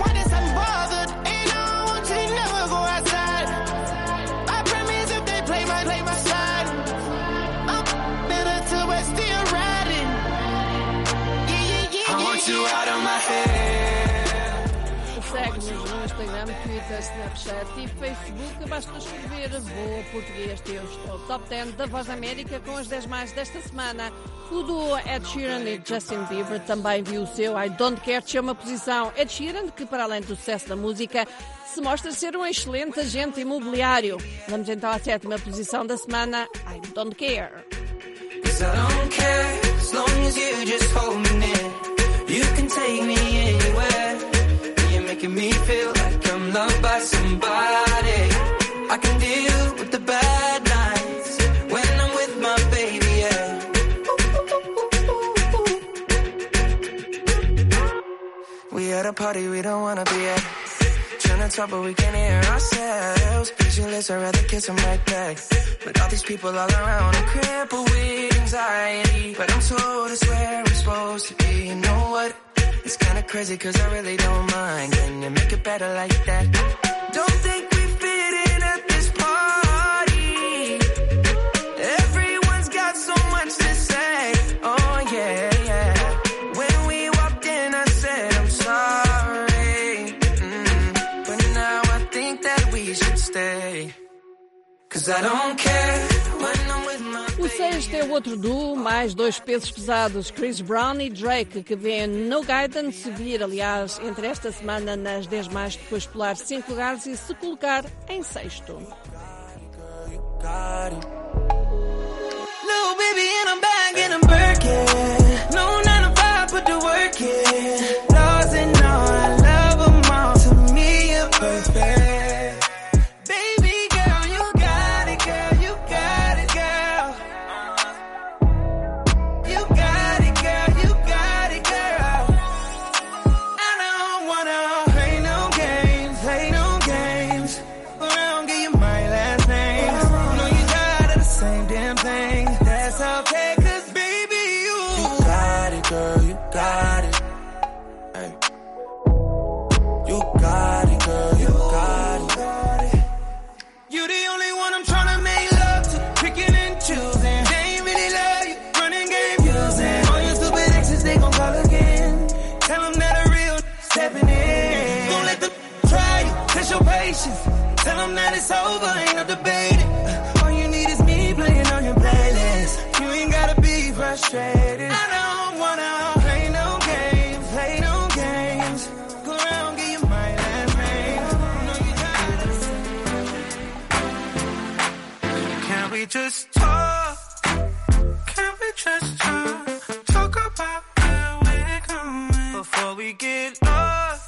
Speaker 13: Segue-nos no Instagram, Twitter, Snapchat e Facebook. Basta escrever Voa Português. Este é o Top 10 da Voz da América com as 10 mais desta semana. O duo Ed Sheeran e Justin Bieber também viu o seu I Don't Care descer uma posição. Ed Sheeran, que para além do sucesso da música, se mostra ser um excelente agente imobiliário. Vamos então à 7ª posição da semana, I Don't Care.
Speaker 24: I don't care as long as you just hold me near. You can take me anywhere. You're making me feel like I'm loved by somebody. I can deal with the bad nights when I'm with my baby, yeah. We at a party we don't wanna be at. Trying to talk but we can't hear ourselves. Pictureless, I'd rather kiss them right back. But all these people all around, I'm crippled with anxiety. But I'm told it's where I'm supposed to be. You know what? It's kinda crazy cause I really don't mind. Can you make it better like that? Don't think we fit in at this party. Everyone's got so much to say. Oh yeah, yeah. When we walked in I said I'm sorry. But now I think that we should stay. Cause I don't care when I'm with my
Speaker 13: O sexto é o outro duo, mais dois pesos pesados, Chris Brown e Drake, que vê No Guidance subir, aliás, entre esta semana nas 10 mais, depois pular 5 lugares e se colocar em sexto.
Speaker 24: Little baby and I'm back and I'm Birkin. No 9 to 5, put the work in. Laws and all, I love them all. To me, you're perfect. patience. Tell them that it's over, ain't no debating. All you need is me playing on your playlist. You ain't gotta be frustrated. I don't wanna play no games, play no games. Go around, get your mind last name. No, you just. Can we just talk? Can we just talk? Talk about where we're going before we get lost.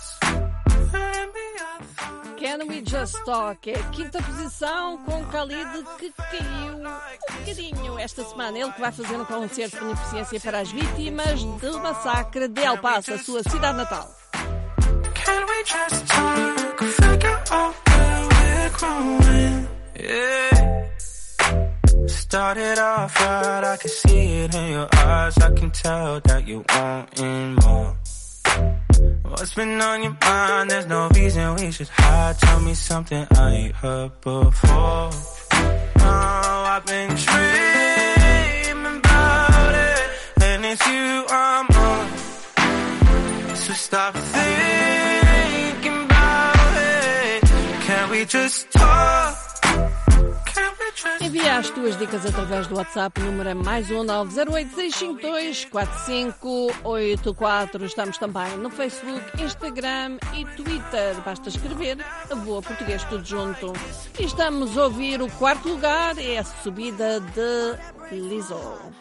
Speaker 13: Can We Just Talk é a quinta posição com Khalid, que caiu um bocadinho esta semana. Ele que vai fazer um concerto de beneficência para as vítimas do massacre de El Paso, a sua cidade natal.
Speaker 24: Can we just talk? Figure out where we're growing. Yeah. Started off right, I can see it in your eyes. I can tell that you wanting more. What's been on your mind? There's no reason we should hide. Tell me something I ain't heard before. Oh, I've been dreaming about it, and it's you I'm on. So stop thinking about it. Can we just talk?
Speaker 13: Envia as tuas dicas através do WhatsApp, número é +1 908 652 4584. Estamos também no Facebook, Instagram e Twitter. Basta escrever a Boa Português tudo junto. E estamos a ouvir o quarto lugar, é a subida de Lizzo.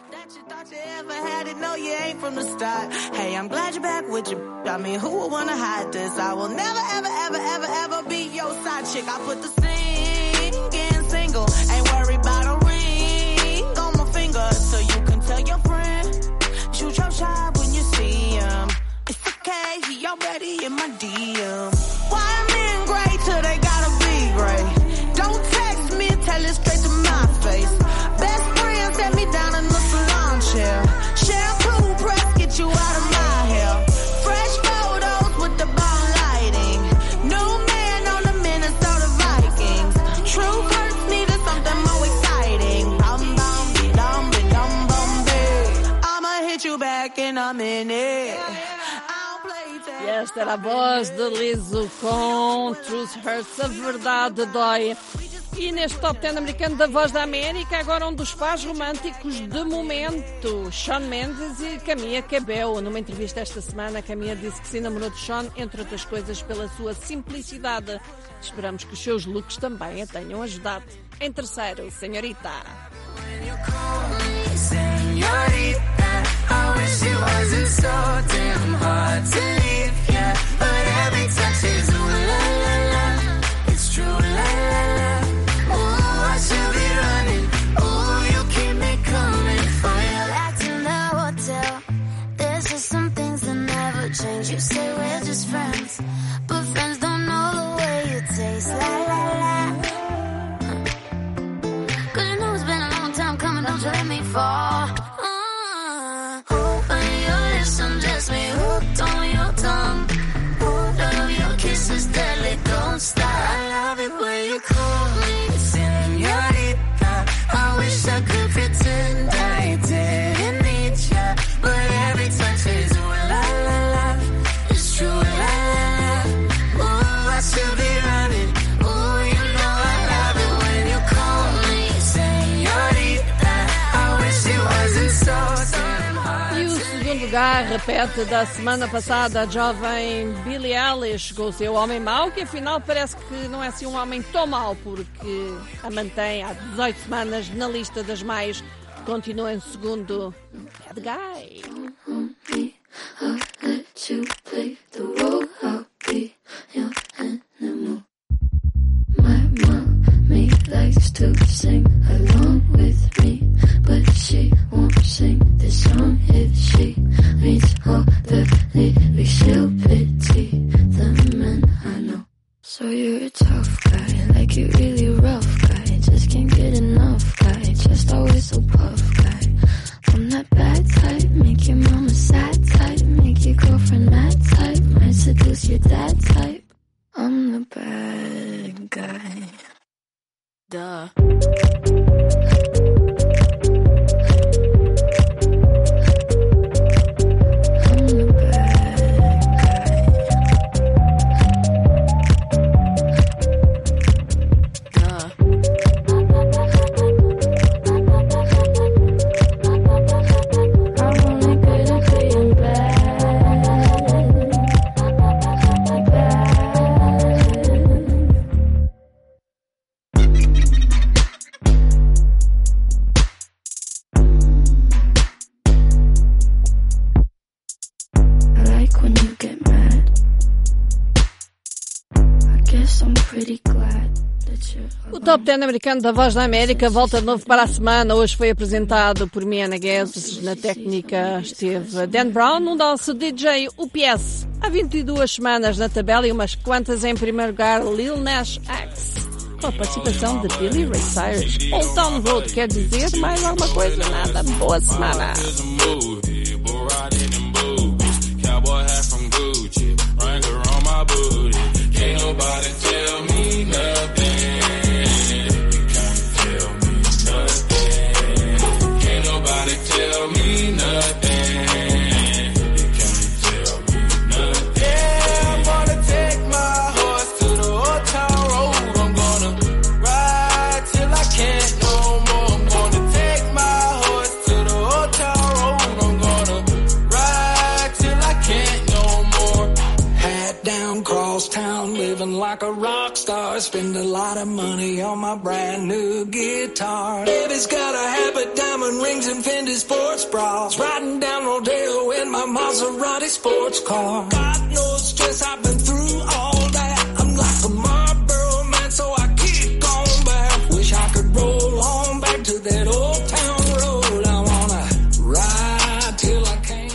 Speaker 24: Hey, I'm glad you're back with you. I mean, who would wanna hide this? I will never, ever, ever, ever, ever be your side chick. I put the singing single. Ain't worried about a ring on my finger. So you can tell your friend, shoot your shot when you see him. It's okay, he already in my DM. Why men great till they gotta be great? Don't text me, tell it straight to my face. Best friend set me down in the salon chair. Shampoo press, get you out of my hair. Fresh photos with the bomb lighting. New man on the Minnesota Vikings. True first needed something more exciting. I'ma hit you back in a minute.
Speaker 13: E esta era a voz de Lizzo com Truth Hurts, a verdade dói. E neste Top 10 americano da Voz da América, agora um dos pais românticos de momento, Shawn Mendes e Camila Cabello. Numa entrevista esta semana, Camila disse que se enamorou de Shawn, entre outras coisas, pela sua simplicidade. Esperamos que os seus looks também a tenham ajudado. Em terceiro, Senhorita.
Speaker 16: You say we're just friends, but friends don't know the way you taste. La la la. 'Cause you know it's been a long time coming, don't you let me fall. When you listen, just me hooked on your tongue. Love your kisses deadly, don't stop. I love it when you call me señorita. I wish I could pretend I didn't need ya, but every touch is ooh la la la. It's true, la la la. Ooh, I should be running. Ooh, you know I love it when you call me señorita. I wish it wasn't so damn hard.
Speaker 13: E o segundo lugar repete da semana passada. A jovem Billie Eilish chegou o seu homem mau, que afinal parece que não é assim um homem tão mau, porque a mantém há 18 semanas na lista das mais. Continua em segundo, Bad Guy.
Speaker 16: I'll let you play the role, I'll be your animal. My mommy likes to sing along with me, but she won't sing this song if she reads all the lyrics. She'll pity the men I know. So you're a tough guy, like you really rough guy. Just can't get enough guy, just always so puff guy. I'm that bad type, make your mama sad type, make your girlfriend mad type, might seduce your dad type. I'm the bad guy. Duh.
Speaker 13: O Top 10 americano da Voz da América volta de novo para a semana. Hoje foi apresentado por Miana Guedes. Na técnica esteve Dan Brown, um nosso DJ UPS. Há 22 semanas na tabela e umas quantas em primeiro lugar, Lil Nas X, com a participação de Billy Ray Cyrus. Old Town Road quer dizer mais alguma coisa? Nada. Boa semana.
Speaker 24: Like a rock star, spend a lot of money on my brand new guitar. Baby's got a habit, diamond rings and Fendi sports bras. Riding down Rodeo in my Maserati sports car. Got no stress, I've been through all that. I'm like a Marlboro man, so I keep going back. Wish I could roll on back to that old town road. I wanna ride till I can't.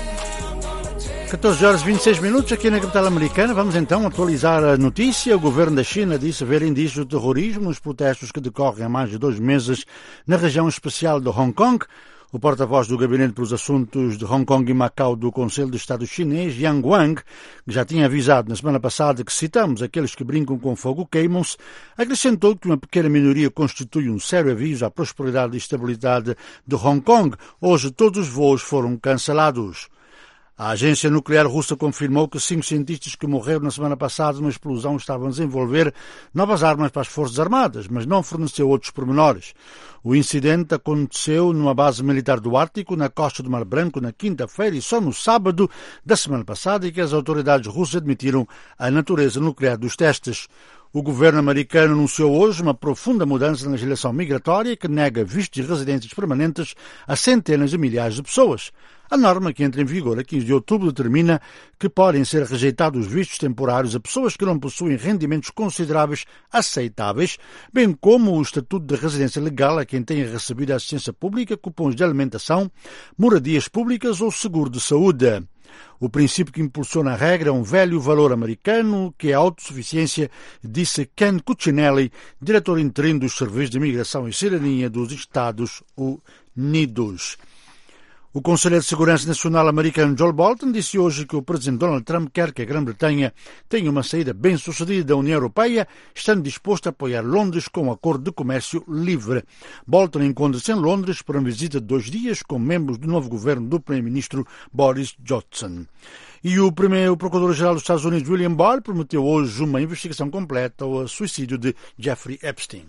Speaker 11: 14 horas e 26 minutos aqui na capital americana. Vamos então atualizar a notícia. O governo da China disse haver indícios de terrorismo nos protestos que decorrem há mais de 2 meses na região especial de Hong Kong. O porta-voz do Gabinete para os Assuntos de Hong Kong e Macau do Conselho de Estado chinês, Yang Wang, que já tinha avisado na semana passada que, citamos, aqueles que brincam com fogo queimam-se, acrescentou que uma pequena minoria constitui um sério aviso à prosperidade e estabilidade de Hong Kong. Hoje todos os voos foram cancelados. A agência nuclear russa confirmou que 5 cientistas que morreram na semana passada numa explosão estavam a desenvolver novas armas para as Forças Armadas, mas não forneceu outros pormenores. O incidente aconteceu numa base militar do Ártico, na costa do Mar Branco, na quinta-feira e só no sábado da semana passada, e que as autoridades russas admitiram a natureza nuclear dos testes. O governo americano anunciou hoje uma profunda mudança na legislação migratória que nega vistos de residências permanentes a centenas de milhares de pessoas. A norma, que entra em vigor a 15 de outubro, determina que podem ser rejeitados vistos temporários a pessoas que não possuem rendimentos consideráveis aceitáveis, bem como o estatuto de residência legal a quem tenha recebido assistência pública, cupons de alimentação, moradias públicas ou seguro de saúde. O princípio que impulsiona a regra é um velho valor americano, que é a autossuficiência, disse Ken Cuccinelli, diretor interino dos Serviços de Imigração e Cidadania dos Estados Unidos. O Conselheiro de Segurança Nacional americano John Bolton disse hoje que o presidente Donald Trump quer que a Grã-Bretanha tenha uma saída bem-sucedida da União Europeia, estando disposto a apoiar Londres com um acordo de comércio livre. Bolton encontra-se em Londres para uma visita de 2 dias com membros do novo governo do primeiro-ministro Boris Johnson. E o Procurador-Geral dos Estados Unidos, William Barr, prometeu hoje uma investigação completa ao suicídio de Jeffrey Epstein.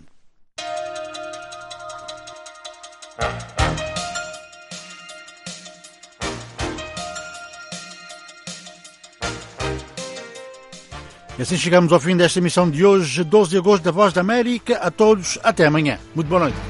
Speaker 11: E assim chegamos ao fim desta emissão de hoje, 12 de agosto, da Voz da América. A todos, até amanhã. Muito boa noite.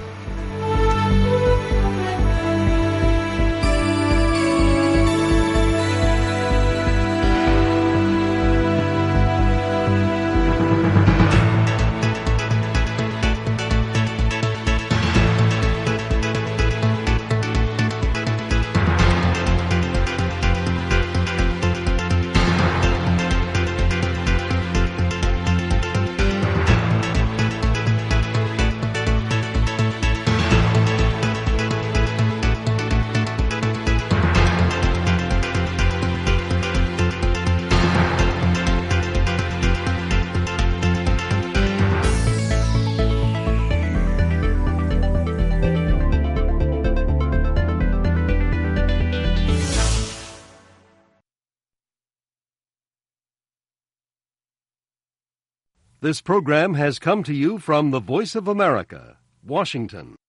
Speaker 17: This program has come to you from the Voice of America, Washington.